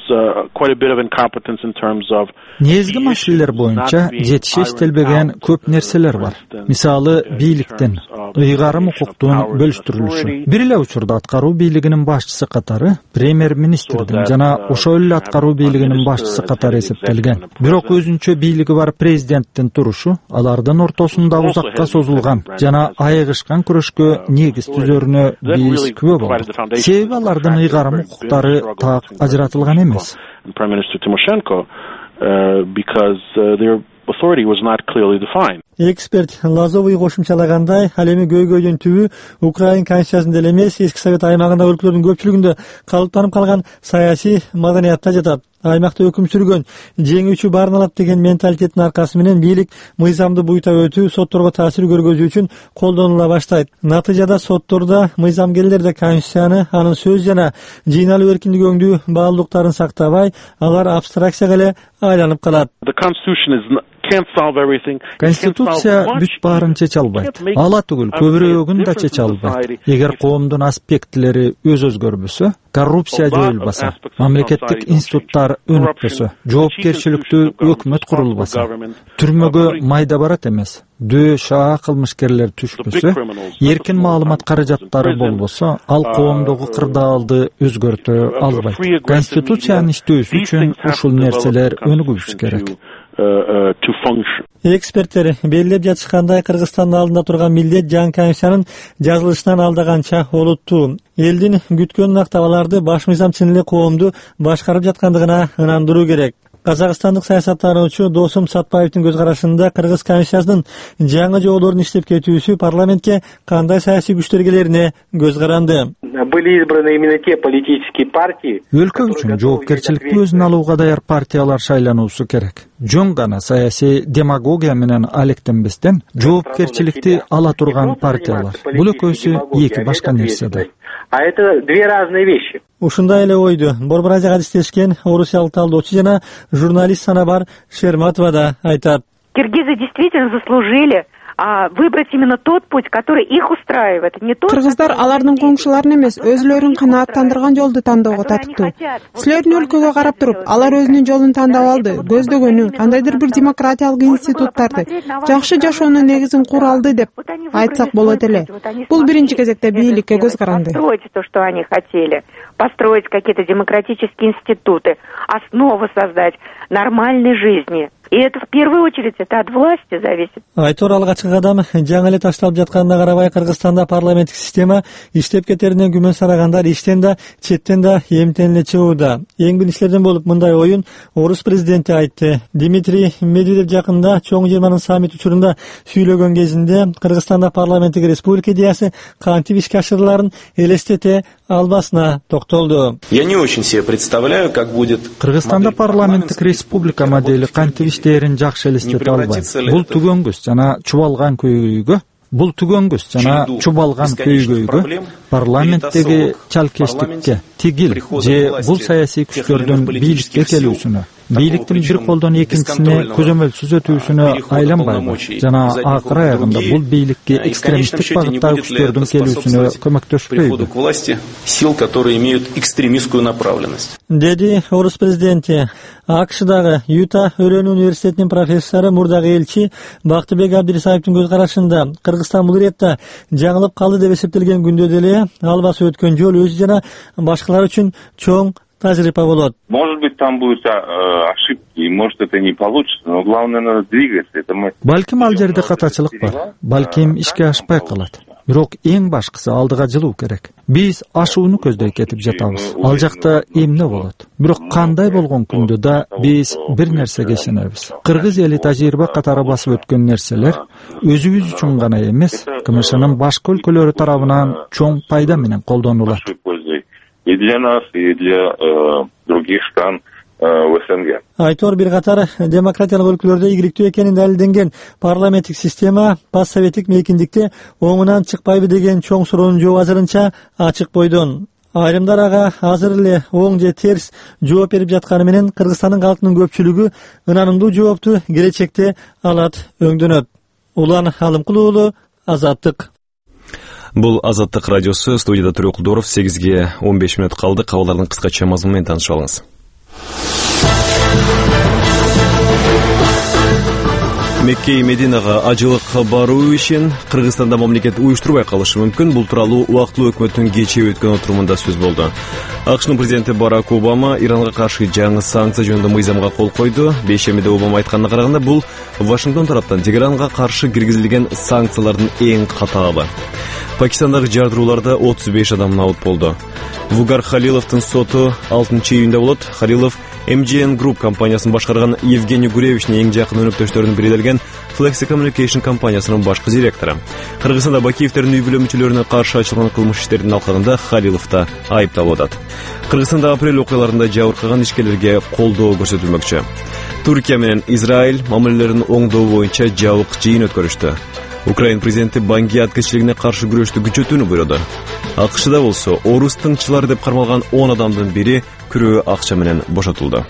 Негизги маселелер боюнча жетише иштелбеген көп нерселер бар. Мисалы, бийликтин ыйгарым укуктун бөлүштүрүлүшү. Бир эле учурда аткаруу бийлигинин башчысы катары премьер-министрдин жана ошол эле аткаруу бийлигинин башчысы катары эсептелген. Бирок өзүнчө бийлиги бар президенттин турушу алардын ортосунда узакка созулган жана айыгышкан күрөшкө негиз түзөрүнө биз күбө болдук. Себеби алардын ыйгарым укуктары так ажыратылган эмес. Эксперт Лазовый кошумчалагандай, ал эми көйгөйдүн түбү Украин конституциясында эле эмес, эски Совет аймагындагы өлкөлөрдүн көпчүлүгүндө калыптанып калган саясий маданиятта жатат. Аймакта өкүм сүргөн, жеңүүчү баарын алат деген менталитеттин аркасы менен бийлик мыйзамды буйтап өтүү, сотторго таасир көргөзүү үчүн колдонула баштайт. Натыйжада соттордо мыйзамгерлер да конституцияны, анын сөз жана жыйналуу эркиндиги өңдүү баалуулуктарын сактабай, алар абстракцияга эле айланып калат. Конституция бүт баарын чече албайт. Ала түгүл, көбүрөөгүн да чече албайт. Эгер коомдун аспектлери өзгөрбөсө, коррупция жоюлбаса, мамлекеттик институттар өнүкпөсө, жоопкерчиликтүү өкмөт курулбаса, түрмөгө майда барат эмес, дөшаа кылмышкерлер түшпөсө, эркин маалымат каражаттары болбосо, ал коомдогу кырдаалды өзгөртө албайт. Конституциянын иштөөсү үчүн ушул нерселер өнүгүшү керек. Эксперттер белгилеп жатышкандай, Кыргызстандын алдында турган милдет жаңы конституциянын жазылышынан алдаганча олуттуу. Элдин күткөнүн актап аларды баш мыйзам чын эле коомду башкарып жаткандыгына ынандыруу керек. Казакстандык саясаттануучу Досум Сатпаевдин көз карашында Кыргыз конституциясынын жаңы жоболордун иштеп кетүүсү парламентке кандай саясий күчтөр келерине көз каранды. Были избраны именно те политические партии. Өлкө үчүн жоопкерчиликти өзүнө алууга даяр партиялар шайлануусу керек. Жөн гана саясий демагогия менен алектенбестен жоопкерчиликти ала турган партиялар. Бул экөөсү эки башка нерсе да. А это две разные вещи. Ушундай эле ойду Борбор Азияга адистешкен орусиялык талдоочу жана журналист Санабар Шерматова да айтат. Киргизы действительно заслужили выбрать именно тот путь, который их устраивает. Кыргыздар алардын коңшуларын эмес, өзүлөрүн канааттандырган жолду тандоого татыктуу. Силердин өлкөгө карап туруп, алар өзүнүн жолун тандап алды. Көздөгөнү кандайдыр бир демократиялык институттарды, жакшы жашоонун негизин кура алды деп айтсак болот эле. Бул биринчи кезекте бийликке көз каранды. То, что они хотели, построить какие-то демократические институты, основу создать нормальной жизни. И это в первую очередь это от власти зависит. Айтор алгачкы кадам жаңы эле ташталып жатканына карабай, Кыргызстанда парламенттик система иштеп кетеринен күмөн санагандар иштен да, четтен да эмтениле чыгууда. Эң биринчилерден болуп мындай оюн орус президенти айтты. Дмитрий Медведев жакында чоң 20-нын саммит учурунда сүйлөгөн кезинде Кыргызстанда парламенттик республика идеясы кантип ишке ашырыларын элестете албасына токтолду. Я не очень себе представляю, как будет. Кыргызстанда парламенттик республика модели кантип иштерин жакшы элестете албайм. Бул түгөнгүс жана чубалган көйгөйгө, парламенттеги чалкештикке, тигил же бул саясий күчтөрдүн бийликке келүүсүнө бийликтин бир колдон экинчисине көзөмөлсүз өтүүсүнө айланбайбы жана акыр аягында бул бийликке экстремисттик багыттагы күчтөрдүн келүүсүнө көмөктөшпөйбү? Сил, которые имеют экстремистскую направленность. Деди орус президенти. АКШдагы Юта Өрөн университетинин профессору мурдагы элчи Бактыбек Абдирисаевдин көз карашында Кыргызстан бул иретте жаңылып калды деп эсептелген күндө деле албасы өткөн жол өзү жана башкалар үчүн чоң тажрыйба болот. Может быть, там будут ошибки, может, это не получится, но главное надо двигаться. Балким ал жерде катачылык бар, балким ишке ашпай калат. Бирок эң башкысы алдыга жылуу керек. Биз ашууну көздөй кетип жатабыз. Ал жакта эмне болот? Бирок кандай болгон күндө да биз бир нерсеге ишенебиз. Кыргыз эли тажрыйба катары басып өткөн нерселер өзүбүз үчүн гана эмес, КМШнын башка өлкөлөрү тарабынан чоң пайда менен колдонулат. И для нас, и для других стран СНГ. Айтор бир катар демократиялык өлкөлөрдө ийгиликтүү экенин далилденген парламенттик система постсоветтик мейкиндикте оңунан чыкпайбы деген чоң суроонун жообу азырынча ачык бойдон. Айрымдар ага азыр эле оң же терс жооп берип жатканы менен Кыргызстандын калкынын көпчүлүгү ынанымдуу жоопту келечекте алат өңдөнөт. Улан Алымкул уулу, Азаттык. Бул Азаттык радиосу, студияда Төрөкул Доров, 8:15 мүнөт калды. Кабарлардын кыскача мазмуну менен таанышып алыңыз. Мекке и Мединага ажылыкка баруу ишин Кыргызстанда мамлекет уюштурбай калышы мүмкүн. Бул тууралуу убактылуу өкмөттүн кечээ өткөн отурумунда сөз болду. АКШнын президенти Барак Обама Иранга каршы жаңы санкция жөнүндө мыйзамга кол койду. Бейшембиде Обама айтканына караганда, бул Вашингтон тараптан Тегеранга каршы киргизилген санкциялардын эң катаалы. Пакистандагы жардырууларда 35 адам наут болду. Вугар Халиловдун соту 6-июнда болот. Халилов MGN Group компаниясын башкарган Евгений Гуревичтин эң жакын өнөктөштөрүнүн бири делген Flexi Communication компаниясынын башкы директору. Кыргызстанда Бакиевдердин үй бүлөмчүлөрүнө каршы ачылган кылмыш иштердин алкагында Халилов да айыпталып атат. Кыргызстанда апрель окуяларында жабыркаган ишкерлерге колдоо көрсөтүлмөкчү. Туркия менен Израиль мамилелерин оңдоо боюнча жабык жыйын өткөрүштү. Украин президенти банги аткечилигине каршы күрөштү күчөтүүнү буйруду. АКШда болсо орус тыңчылары деп кармалган 10 адамдын бири күрөө акча менен бошотулду.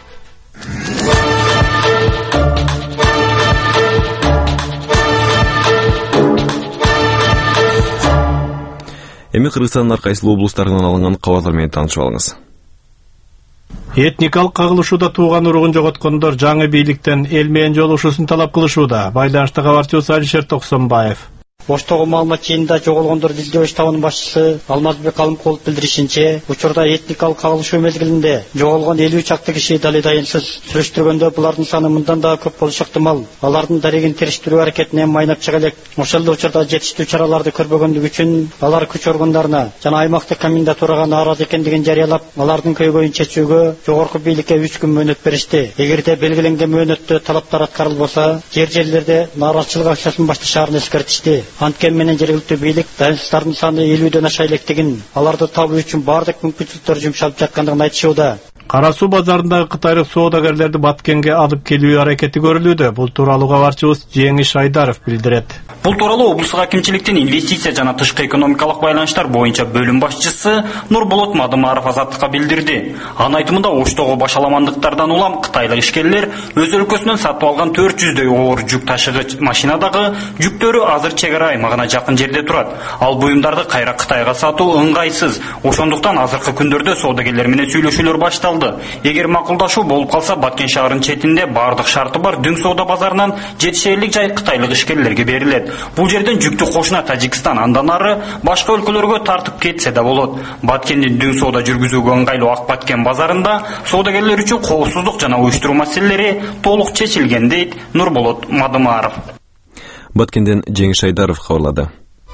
Эми Кыргызстандын ар кайсы облустарынан алынган кабарлар менен таанышып алыңыз. Этникалык кагылышууда тууган уругун жоготкондор жаңы бийликтен эл менен жолугушуусун талап кылышууда. Байланышта кабарчыбыз Алишер Токсонбаев. Оштогу маалымат жыйынында жоголгондорду издөө штабынын башчысы Алмазбек Алымкулов билдиришинче, учурда этникалык кагылышуу мезгилинде жоголгон 50 чакты киши дали дайынсыз. Сүрүштүргөндө булардын саны мындан да көп болушу ыктымал. Алардын дарегин териштирүү аракетине майнап чыга элек. Ошол учурда жетиштүү чараларды көрбөгөндүгү үчүн алар күч органдарына жана аймактык комендатурага нааразы экендигин жарыялап, алардын көйгөйүн чечүүгө жогорку бийликке 3 күн мөөнөт беришти. Эгерде белгиленген мөөнөттө талаптар аткарылбаса, жерлерде нааразычылык акчасын башташаарын эскертишти. Анткен менен жергиликтүү бийлик дайынсыздардын саны 50дөн аша электигин, аларды табуу үчүн бардык мүмкүнчүлүктөр жумшалып жаткандыгын айтышууда. Кара суу базарындагы кытайлык соодагерлерди Баткенге алып келүү аракети көрүлүүдө. Бул тууралуу кабарчыбыз Жеңиш Айдаров билдирет. Бул тууралуу облустук акимчиликтин инвестиция жана тышкы экономикалык байланыштар боюнча бөлүм башчысы Нурболот Мадымаров Азаттыкка билдирди. Анын айтымында Оштогу башаламандыктардан улам кытайлык ишкерлер өз өлкөсүнөн сатып алган 400дөй оор жүк ташыгыч машинадагы жүктөрү азыр чек ара аймагына жакын жерде турат. Ал буюмдарды кайра Кытайга сатуу ыңгайсыз. Ошондуктан азыркы күндөрдө соодагерлер менен сүйлөшүүлөр башталды. Эгер макулдашуу болуп калса, Баткен шаарынын четинде бардык шарты бар Дөң соода базарынан жетишерлик жай кытайлык ишкерлерге берилет. Бул жерден жүктү кошуна Тажикстан андан ары башка өлкөлөргө тартып кетсе да болот. Баткендин Дөң соода жүргүзүүгө ыңгайлуу Ак Баткен базарында соодагерлер үчүн коопсуздук жана уюштуруу маселелери толук чечилген дейт Нурболот Мадымаров. Баткенден Жеңиш Айдаров кабарлады.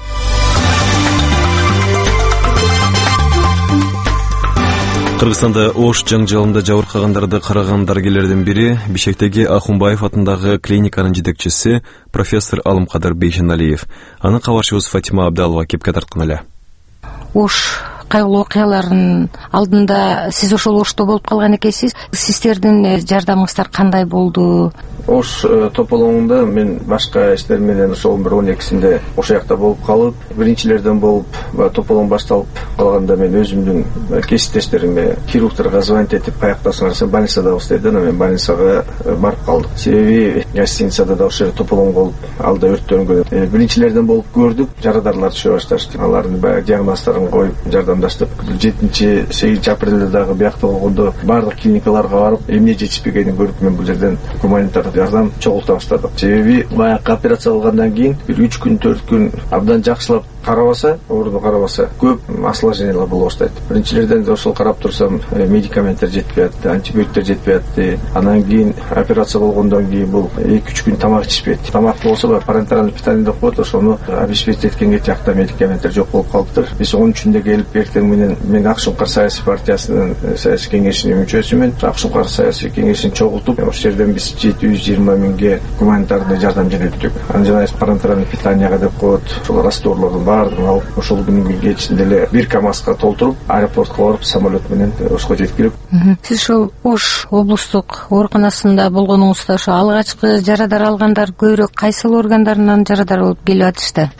Кыргызстанда Ош жаңжалында жабыркагандарды караган дарыгерлердин бири Бишкектеги Ахунбаев атындагы клиниканын жетекчиси профессор Алымкадыр Бейшеналиев. Аны кабарчыбыз Фатима Абдалова кепке тарткан эле. Ош кайгылуу окуялардын алдында сиз ошол Ошто болуп калган экенсиз. Сиздердин жардамыңыздар кандай болду? Ош тополоңунда мен башка иштер менен ошол 12-синде ошол жакта болуп калып, биринчилерден болуп тополоң башталып калганда мен өзүмдүн кесиптештериме хирургдарга звонить этип каяктасыңар, больницадабыз деди. Мен больницага барып калдык. Себеби гостиницада да ошол тополоң болуп, алда өрттөнгөн. Биринчилерден болуп көрдүк, жарадарлар түшө башташты. Алардын баягы диагноздорун коюп жардамдаштык. 7-8 апрелде дагы биякта болгондо бардык клиникаларга барып, эмне жетишпегенин көрүп, мен бул жерден гуманитардык жардам чогулта баштадык. Себеби баягы операция кылгандан кийин 3 күн 4 күн абдан жакшылап карабаса, ооруну карабаса, көп осложнениялар боло баштайт. Биринчилерден ошол карап турсам, медикаменттер жетпей атты, антибиотиктер жетпей атты. Анан кийин операция болгондон кийин бул 2-3 күн тамак ичпейт. Тамак болсо парентеральный питание деп коет, ошону обеспечить эткенге жакта медикаменттер жок болуп калыптыр. Биз 13-күндө келип эртең менен мен Акшумкар саясий партиясынын саясий кеңешинин мүчөсүмүн. Акшумкар саясий кеңешин чогултуп, ошол жерден биз 720 миңге гуманитарный жардам жөнөттүк. Анан жана парентеральный питанияга деп коет, ошол расторлордун баардыгын алып, ошол күнүн кечинде эле 1 КАМАЗга толтуруп, аэропортко барып, самолет менен ошко жеткирип. Сиз ошол Ош облустук ооруканасында болгонуңузда ошо алгачкы жарадар алгандар көбүрөөк кайсыл органдарынан жарадар болуп келип атышты?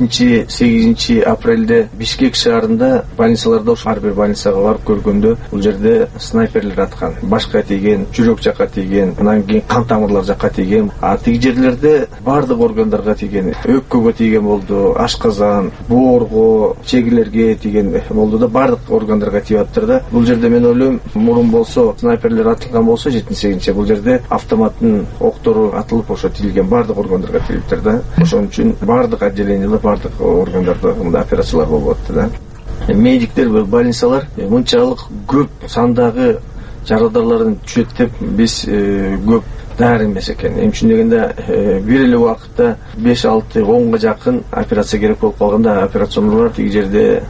7-8 апрелде Бишкек шаарында больницаларда ошо ар бир больницага барып көргөндө, бул жерде снайперлер аткан, башка тийген, жүрөк жакка тийген, анан кийин кан тамырлар жакка тийген. Тиги жерлерде бардык органдарга тийген, өккөгө тийген болду, ашказан, боорго, чегилерге тийген болду да, бардык органдарга тийип атыптыр да. Бул жерде мен ойлойм, мурун болсо снайперлер атылган болсо 7-8, бул жерде автоматтын октору атылып ошо тийилген бардык органдарга тийиптир да. Ошон үчүн бардык отделениялар, бардык органдарда мындай операциялар болуп атты да. Медиктер, больницалар мынчалык көп сандагы жарадарларын түшөт деп биз көп даяр эмес экен. Эмне үчүн дегенде бир эле убакытта 5-6-10га жакын операция керек болуп калганда, операционерлор тиги жерде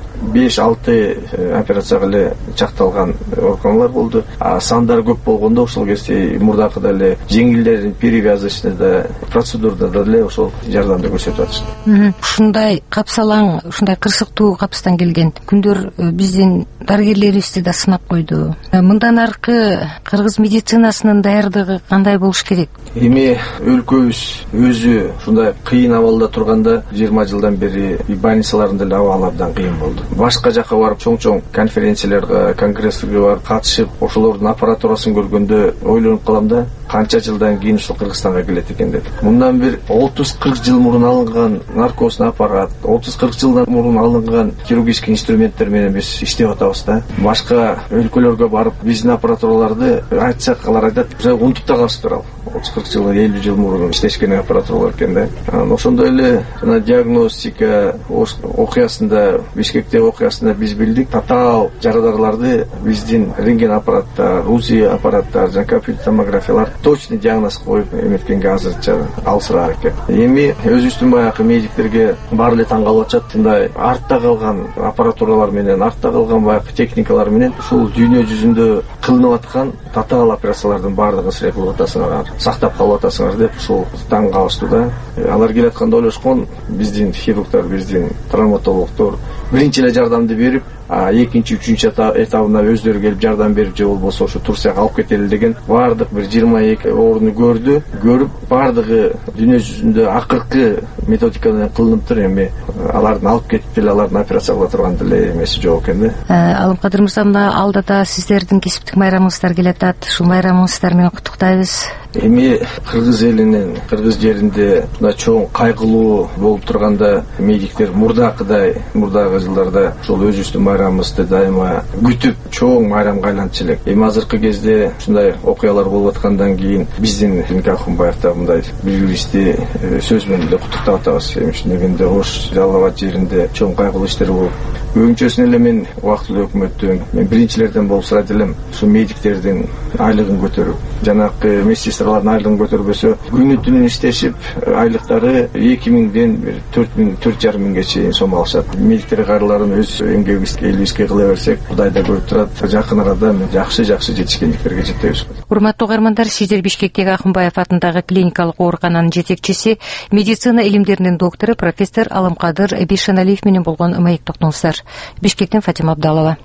5-6 операцияга эле чакталган ооруканалар болду. Сандар көп болгондо ошол кезде мурдакыда эле жеңилдерин перевязочныйда, процедурада деле ошол жардамды көрсөтүп атышты. Ушундай капсалаң, ушундай кырсыктуу капыстан келген күндөр биздин дарыгерлерибизди да сынап койду. Мындан аркы кыргыз медицинасынын даярдыгы кандай болуш керек? Эми өлкөбүз өзү ушундай кыйын абалда турганда 20 жылдан бери больницалардын деле абалы абдан кыйын болду. Башка жакка барып чоң-чоң конференцияларга, конгресстерге барып катышып, ошолордун аппаратурасын көргөндө ойлонуп калам да, канча жылдан кийин ушул Кыргызстанга келет экен деп. Мындан бир 30-40 жыл мурун алынган наркозный аппарат, 30-40 жылдан мурун алынган хирургический инструменттер менен биз иштеп атабыз да. Башка өлкөлөргө барып биздин аппаратураларды айтсак, алар айтат, унутуп да калышыптыр ал. 30-40 жыл, 50 жыл мурун иштешкен аппаратуралар экен да. Ошондой эле жана диагностика окуясында, Бишкекте окуясында биз билдик, татаал жарадарларды биздин рентген аппараттар, УЗИ аппараттар, жана компьютер томографиялар точный диагноз коюп эметкенге азырча алсырак экен. Эми өзүбүздүн баягы медиктерге баары эле таң калып атышат, мындай артта калган аппаратуралар менен, артта калган баягы техникалар менен ушул дүйнө жүзүндө кылынып аткан татаал операциялардын баардыгын силер кылып атасыңар, сактап калып атасыңар деп ушул таң калышты да. Алар келе атканда ойлошкон, биздин хирургдар, биздин травматологдор биринчи эле жардамды берип, экинчи, үчүнчү этабына өздөрү келип жардам берип, же болбосо ошо Турцияга алып кетели деген баардык бир 22 ооруну көрүп, баардыгы дүйнө жүзүндө акыркы методика менен кылыныптыр. Эми алардын алып кетип деле алардын операция кыла турган деле эмеси жок экен да. Алымкадыр мырза, мына алдыда сиздердин кесиптик майрамыңыздар келатат. Ушул майрамыңыздар менен куттуктайбыз. Эми кыргыз элинин, кыргыз жеринде мына чоң кайгылуу болуп турганда медиктер мурдагы жылдарда ошол өзүбүздүн майрамыбызды дайыма күтүп, чоң майрамга айлантчу элек. Эми азыркы кезде ушундай окуялар болуп аткандан кийин биздин Акунбаев да мындай бири-бирибизди сөз менен эле куттуктап атабыз. Эмне үчүн дегенде Ош, Жалал Абад жеринде чоң кайгылуу иштер болуп, Бүгүнчөсүн эле мен убактылуу өкмөттөн, мен биринчилерден болуп сурайт элем, ушу медиктердин айлыгын көтөрүп, жанакы медсестралардын айлыгын көтөрбөсө, күнү түнү иштешип, айлыктары 2000ден 4000, 4,5 миңге чейин сом алышат. Медиктер кайрыларын өз эмгегибизге, элибизге кыла берсек, Кудай да көрүп турат. Жакын арада жакшы жетишкендиктерге жетебиз. Урматтуу угармандар, сиздер Бишкектеги Акунбаев атындагы клиникалык оорукананын жетекчиси, медицина илимдеринин доктору профессор Алымкадыр Бишеналиев менен болгон маектоктуңуздар. Бишкектен Фатима Абдалова.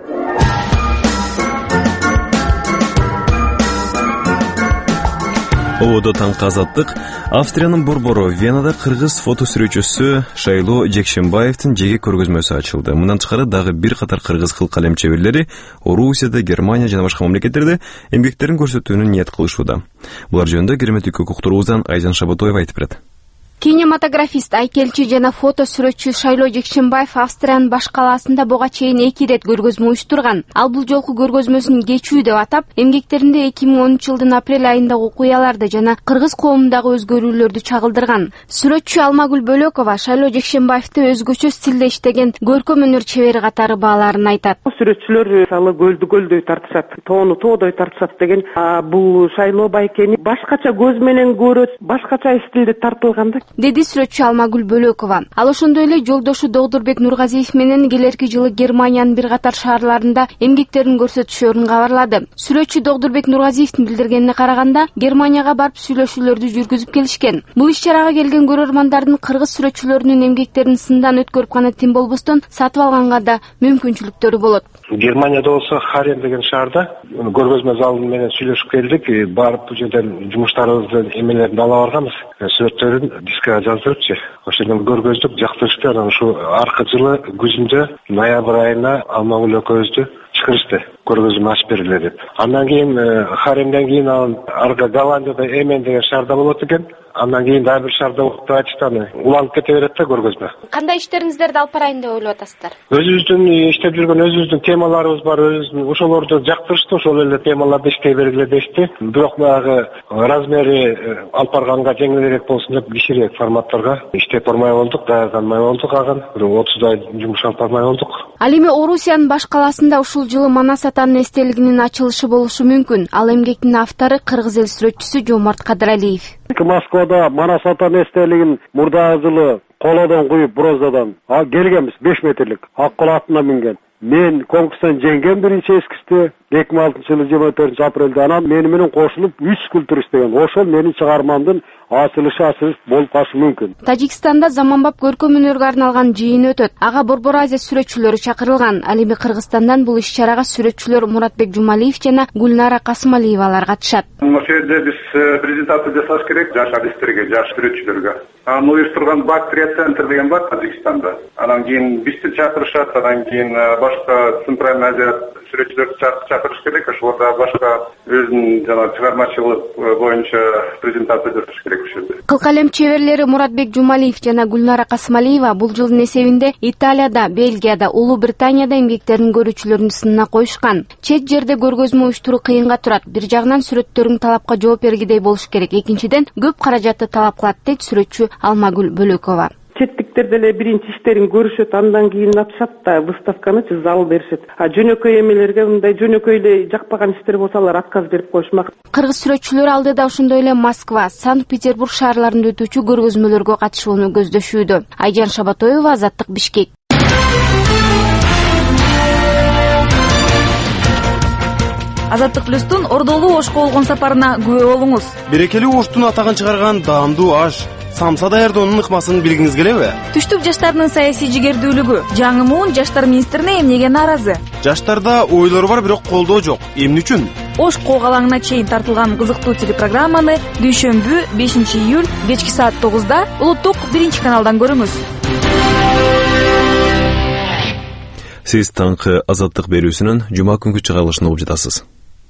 Ободо таңкы азаттык. Австриянын борбору Венада кыргыз фото сүрөтчүсү Шайло Жекшенбаевдин жеке көргөзмөсү ачылды. Мындан тышкары дагы бир катар кыргыз кыл калем чеберлери Орусияда, Германия жана башка мамлекеттерде эмгектерин көрсөтүүнү ниет кылышууда. Булар жөнүндө Кереметтик укуктурубуздан Айжан Шабатоева айтып берет. Кинематографист, айкелчи жана фото сүрөтчү Шайло Жекшенбаев Австриянын баш калаасында буга чейин 2 ирет көргөзмө уюштурган. Ал бул жолку көргөзмөсүн кечүү деп атап, эмгектеринде 2013 жылдын апрель айындагы окуяларды жана кыргыз коомундагы өзгөрүүлөрдү чагылдырган. Сүрөтчү Алмагүл Бөлөкова Шайло Жекшенбаевди өзгөчө стилде иштеген көркөм өнөр чебери катары бааларын айтат. Сүрөтчүлөр мисалы гөлдү тартышат, тоону тоодой тартышат деген, бул Шайло байкени башкача көз менен көрөт, башкача стилде тартылганда, деди сүрөтчү Алмагүл Бөлөкова. Ал ошондой эле жолдошу Догдурбек Нургазиев менен келерки жылы Германиянын бир катар шаарларында эмгектерин көрсөтүшөрүн кабарлады. Сүрөтчү Догдурбек Нургазиевдин билдиргенине караганда, Германияга барып сүйлөшүүлөрдү жүргүзүп келишкен. Бул иш-чарага келген көрөрмандардын кыргыз сүрөтчүлөрүнүн эмгектерин сындан өткөрүп гана тим болбостон сатып алганга да мүмкүнчүлүктөрү болот. Германияда болсо Харем деген шаарда көргөзмө залы менен сүйлөшүп келдик. Барып бул жерден жумуштарыбыздын эмелерин ала барганбыз. Сүрөттөрүн дискага жаздырыпчы. Ошондон көргөздүк, жактырышты. Анан ушу аркы жылы күзүндө ноябрь айына Алмагүл экөөбүздү чакырышты. Көргөзмө ачып бергиле деп. Андан кийин Харемден кийин арга Голландияда Эмен деген шаарда болот экен. Андан кийин дагы бир шаарда болуп деп айтышты. Уланып кете берет да көргөзмө. Кандай иштериңиздерди алып барайын деп ойлоп атасыздар? Өзүбүздүн иштеп жүргөн өзүбүздүн темаларыбыз бар, өзүбүздүн ошолорду жактырышты, ошол эле темаларды иштей бергиле дешти. Бирок баягы размери алып барганга жеңилирээк болсун деп кичиирээк форматтарга иштеп бармай болдук, даярданмай болдук аган. 30 жумуш алып бармай болдук. Ал эми Орусиянын баш калаасында ушул жылы Манас атанын эстелигинин ачылышы болушу мүмкүн. Ал эмгектин автору кыргыз эл сүрөтчүсү Жомарт Кадыралиев. Москвада Манас атанын эстелигин мурдагы жылы колодон куюп брозадан келгенбиз, 5 метрлик ак кол атына минген. Мен конкурстан жеңген биринчи эскичте 2006 жылы 24 апрелде, анан мени менен кошулуп 3 скульптур иштеген. Ошол менин чыгармамдын ачылышы болуп калышы мүмкүн. Тажикстанда заманбап көркөм өнөргө арналган жыйын өтөт. Ага Борбор Азия сүрөтчүлөрү чакырылган. Ал эми Кыргызстандан бул иш-чарага сүрөтчүлөр Муратбек Жумалиев жана Гүлнара Касымалиевалар катышат. Ошол жерде биз презентация жасаш керек жаш артисттерге, жаш сүрөтчүлөргө. Аны уюштурган Бактрия центр деген бар Тажикстанда. Анан кийин бизди чакырышат, анан кийин башка Центральный Азия сүрөтчүлөрдү чакырыш керек. Ошолорда башка өзүнүн жана чыгармачылык боюнча презентация жасаш керек ошол жерде. Кыл калем чеберлери Муратбек Жумалиев жана Гүлнара Касымалиева бул жылдын эсебинде Италияда, Бельгияда, Улуу Британияда эмгектерин көрүүчүлөрдүн сынына коюшкан. Чет жерде көргөзмө уюштуруу кыйынга турат. Бир жагынан сүрөттөрүң талапка жооп бергидей болуш керек. Экинчиден көп каражатты талап кылат дейт сүрөтчү Алмагүл Бөлөкова. Четтиктер деле биринчи иштерин көрүшөт, андан кийин атышат да выставканычы зал беришет. Жөнөкөй эмелерге мындай жөнөкөй эле жакпаган иштер болсо алар отказ берип коюшмак. Кыргыз сүрөтчүлөрү алдыда ошондой эле Москва, Санкт-Петербург шаарларында өтүүчү көргөзмөлөргө катышууну көздөшүүдө. Айжан Шабатоева, Азаттык, Бишкек. Азаттык плюстун Ордолуу Ошко болгон сапарына күбө болуңуз. Берекелүү Оштун атагын чыгарган даамдуу аш, самса даярдоонун ыкмасын билгиңиз келеби? Түштүк жаштардын саясий жигердүүлүгү. Жаңы муун жаштар министрине эмнеге нааразы? Жаштарда ойлор бар, бирок колдоо жок. Эмне үчүн? Ош калаңына чейин тартылган кызыктуу телепрограмманы дүйшөмбү 5 июль кечки саат 9-да улуттук 1-каналдан көрүңүз. Сиз таңкы Азаттык берүүсүнүн жума күнгү чыгарылышын угуп жатасыз.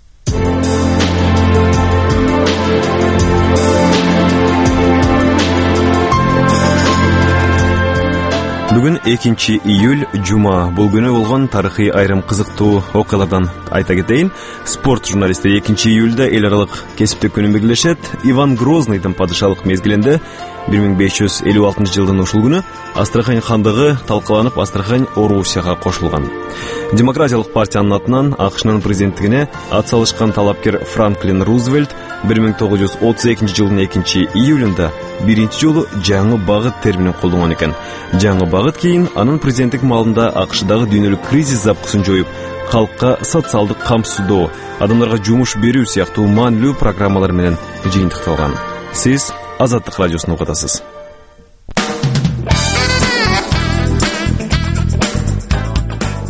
Бүгүн 2 июль жума. Бул күнү болгон тарыхый айрым кызыктуу окуялардан айта кетейин. Спорт журналисттери 2 июльда эл аралык кесиптик күнүн белгилешет. Иван Грозныйдын падышалык мезгилинде 1556 жылдын ушул күнү Астрахань хандыгы талкаланып, Астрахань Орусияга кошулган. Демократиялык партиянын атынан АКШнын президенттигине ат салышкан талапкер Франклин Рузвельт 1932 жылдын 2 июлунда биринчи жолу жаңы багыт терминин колдонгон экен. Жаңы багыт кийин анын президенттик маалында АКШдагы дүйнөлүк кризис запкысын жоюп, калкка социалдык камсыздоо, адамдарга жумуш берүү сыяктуу маанилүү программалар менен жыйынтыкталган. Сиз Азаттык радиосун угатасыз.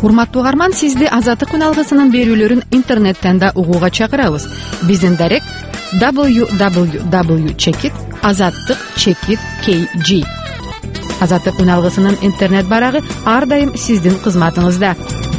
урматтуу угарман, сизди Азаттык үн алгысынын берүүлөрүн интернеттен да угууга чакырабыз. Биздин дарек www.azattik.kg. Азаттык үн алгысынын интернет барагы ар дайым сиздин кызматыңызда.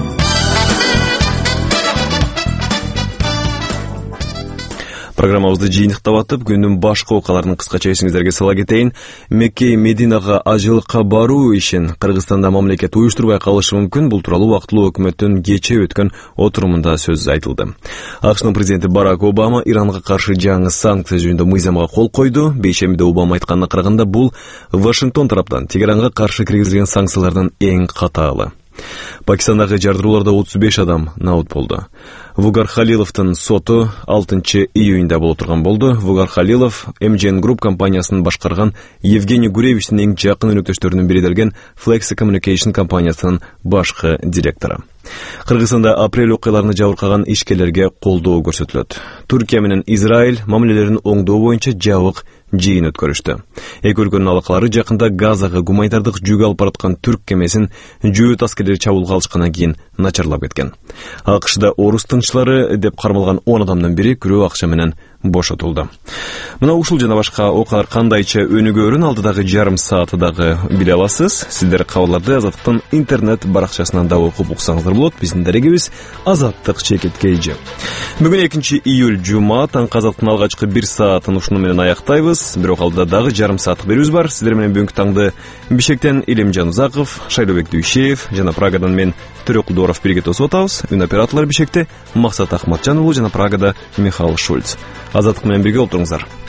Программабызды жыйынтыктап атып, күндүн башкы окуяларын кыскача эсиңиздерге сала кетейин. Мекке Мединага ажылыкка баруу ишин Кыргызстанда мамлекет уюштурбай калышы мүмкүн. Бул тууралуу убактылуу өкмөттүн кечээ өткөн отурумунда сөз айтылды. АКШнын президенти Барак Обама Иранга каршы жаңы санкция жөнүндө мыйзамга кол койду. Бейшембиде Обама айтканына караганда, бул Вашингтон тараптан Тегеранга каршы киргизилген санкциялардын эң катаалы. Пакистандагы жардырууларда 35 адам наут болду. Вугар Халиловдун соту 6 июнда болуп турган болду. Вугар Халилов MGN Group компаниясын башкарган Евгений Гуревичтин эң жакын өнөктөштөрүнүн бири делген Flexi Communication компаниясынын башкы директору. Кыргызстанда апрель окуяларына жабыркаган ишкерлерге колдоо көрсөтүлөт. Түркия менен Израиль мамилелерин оңдоо боюнча жабык жыйын өткөрүштү. Эки өлкөнүн алакалары жакында Газага гуманитардык жүк алып бараткан түрк кемесин жөөт аскерлери чабуулга алышкандан кийин начарлап кеткен. АКШда орус тынччылары деп кармалган 10 адамдын бири күрөө акча менен бошотулду. Мына ушул жана башка окуялар кандайча өнүгөөрүн алдыдагы жарым сааты дагы биле аласыз. Сиздер кабарларды Азаттыктын интернет баракчасынан да окуп уксаңыздар болот. Биздин дарегибиз Азаттык.kg. Бүгүн 2 июль жума, таңкы Азаттыктын алгачкы 1 саатын ушуну менен аяктайбыз. Бирок алдыда дагы жарым сааттык берүүбүз бар. Сиздер менен бүгүнкү таңды Бишкектен Илимжан Узаков, Шайлообек Дүйшеев жана Прагадан мен Төрөк Кулдоров бирге тосуп атабыз. Үн операторлор Бишкекте Максат Ахматжан уулу жана Прагада Михаил Шульц. Азаттык менен бирге олтуруңуздар.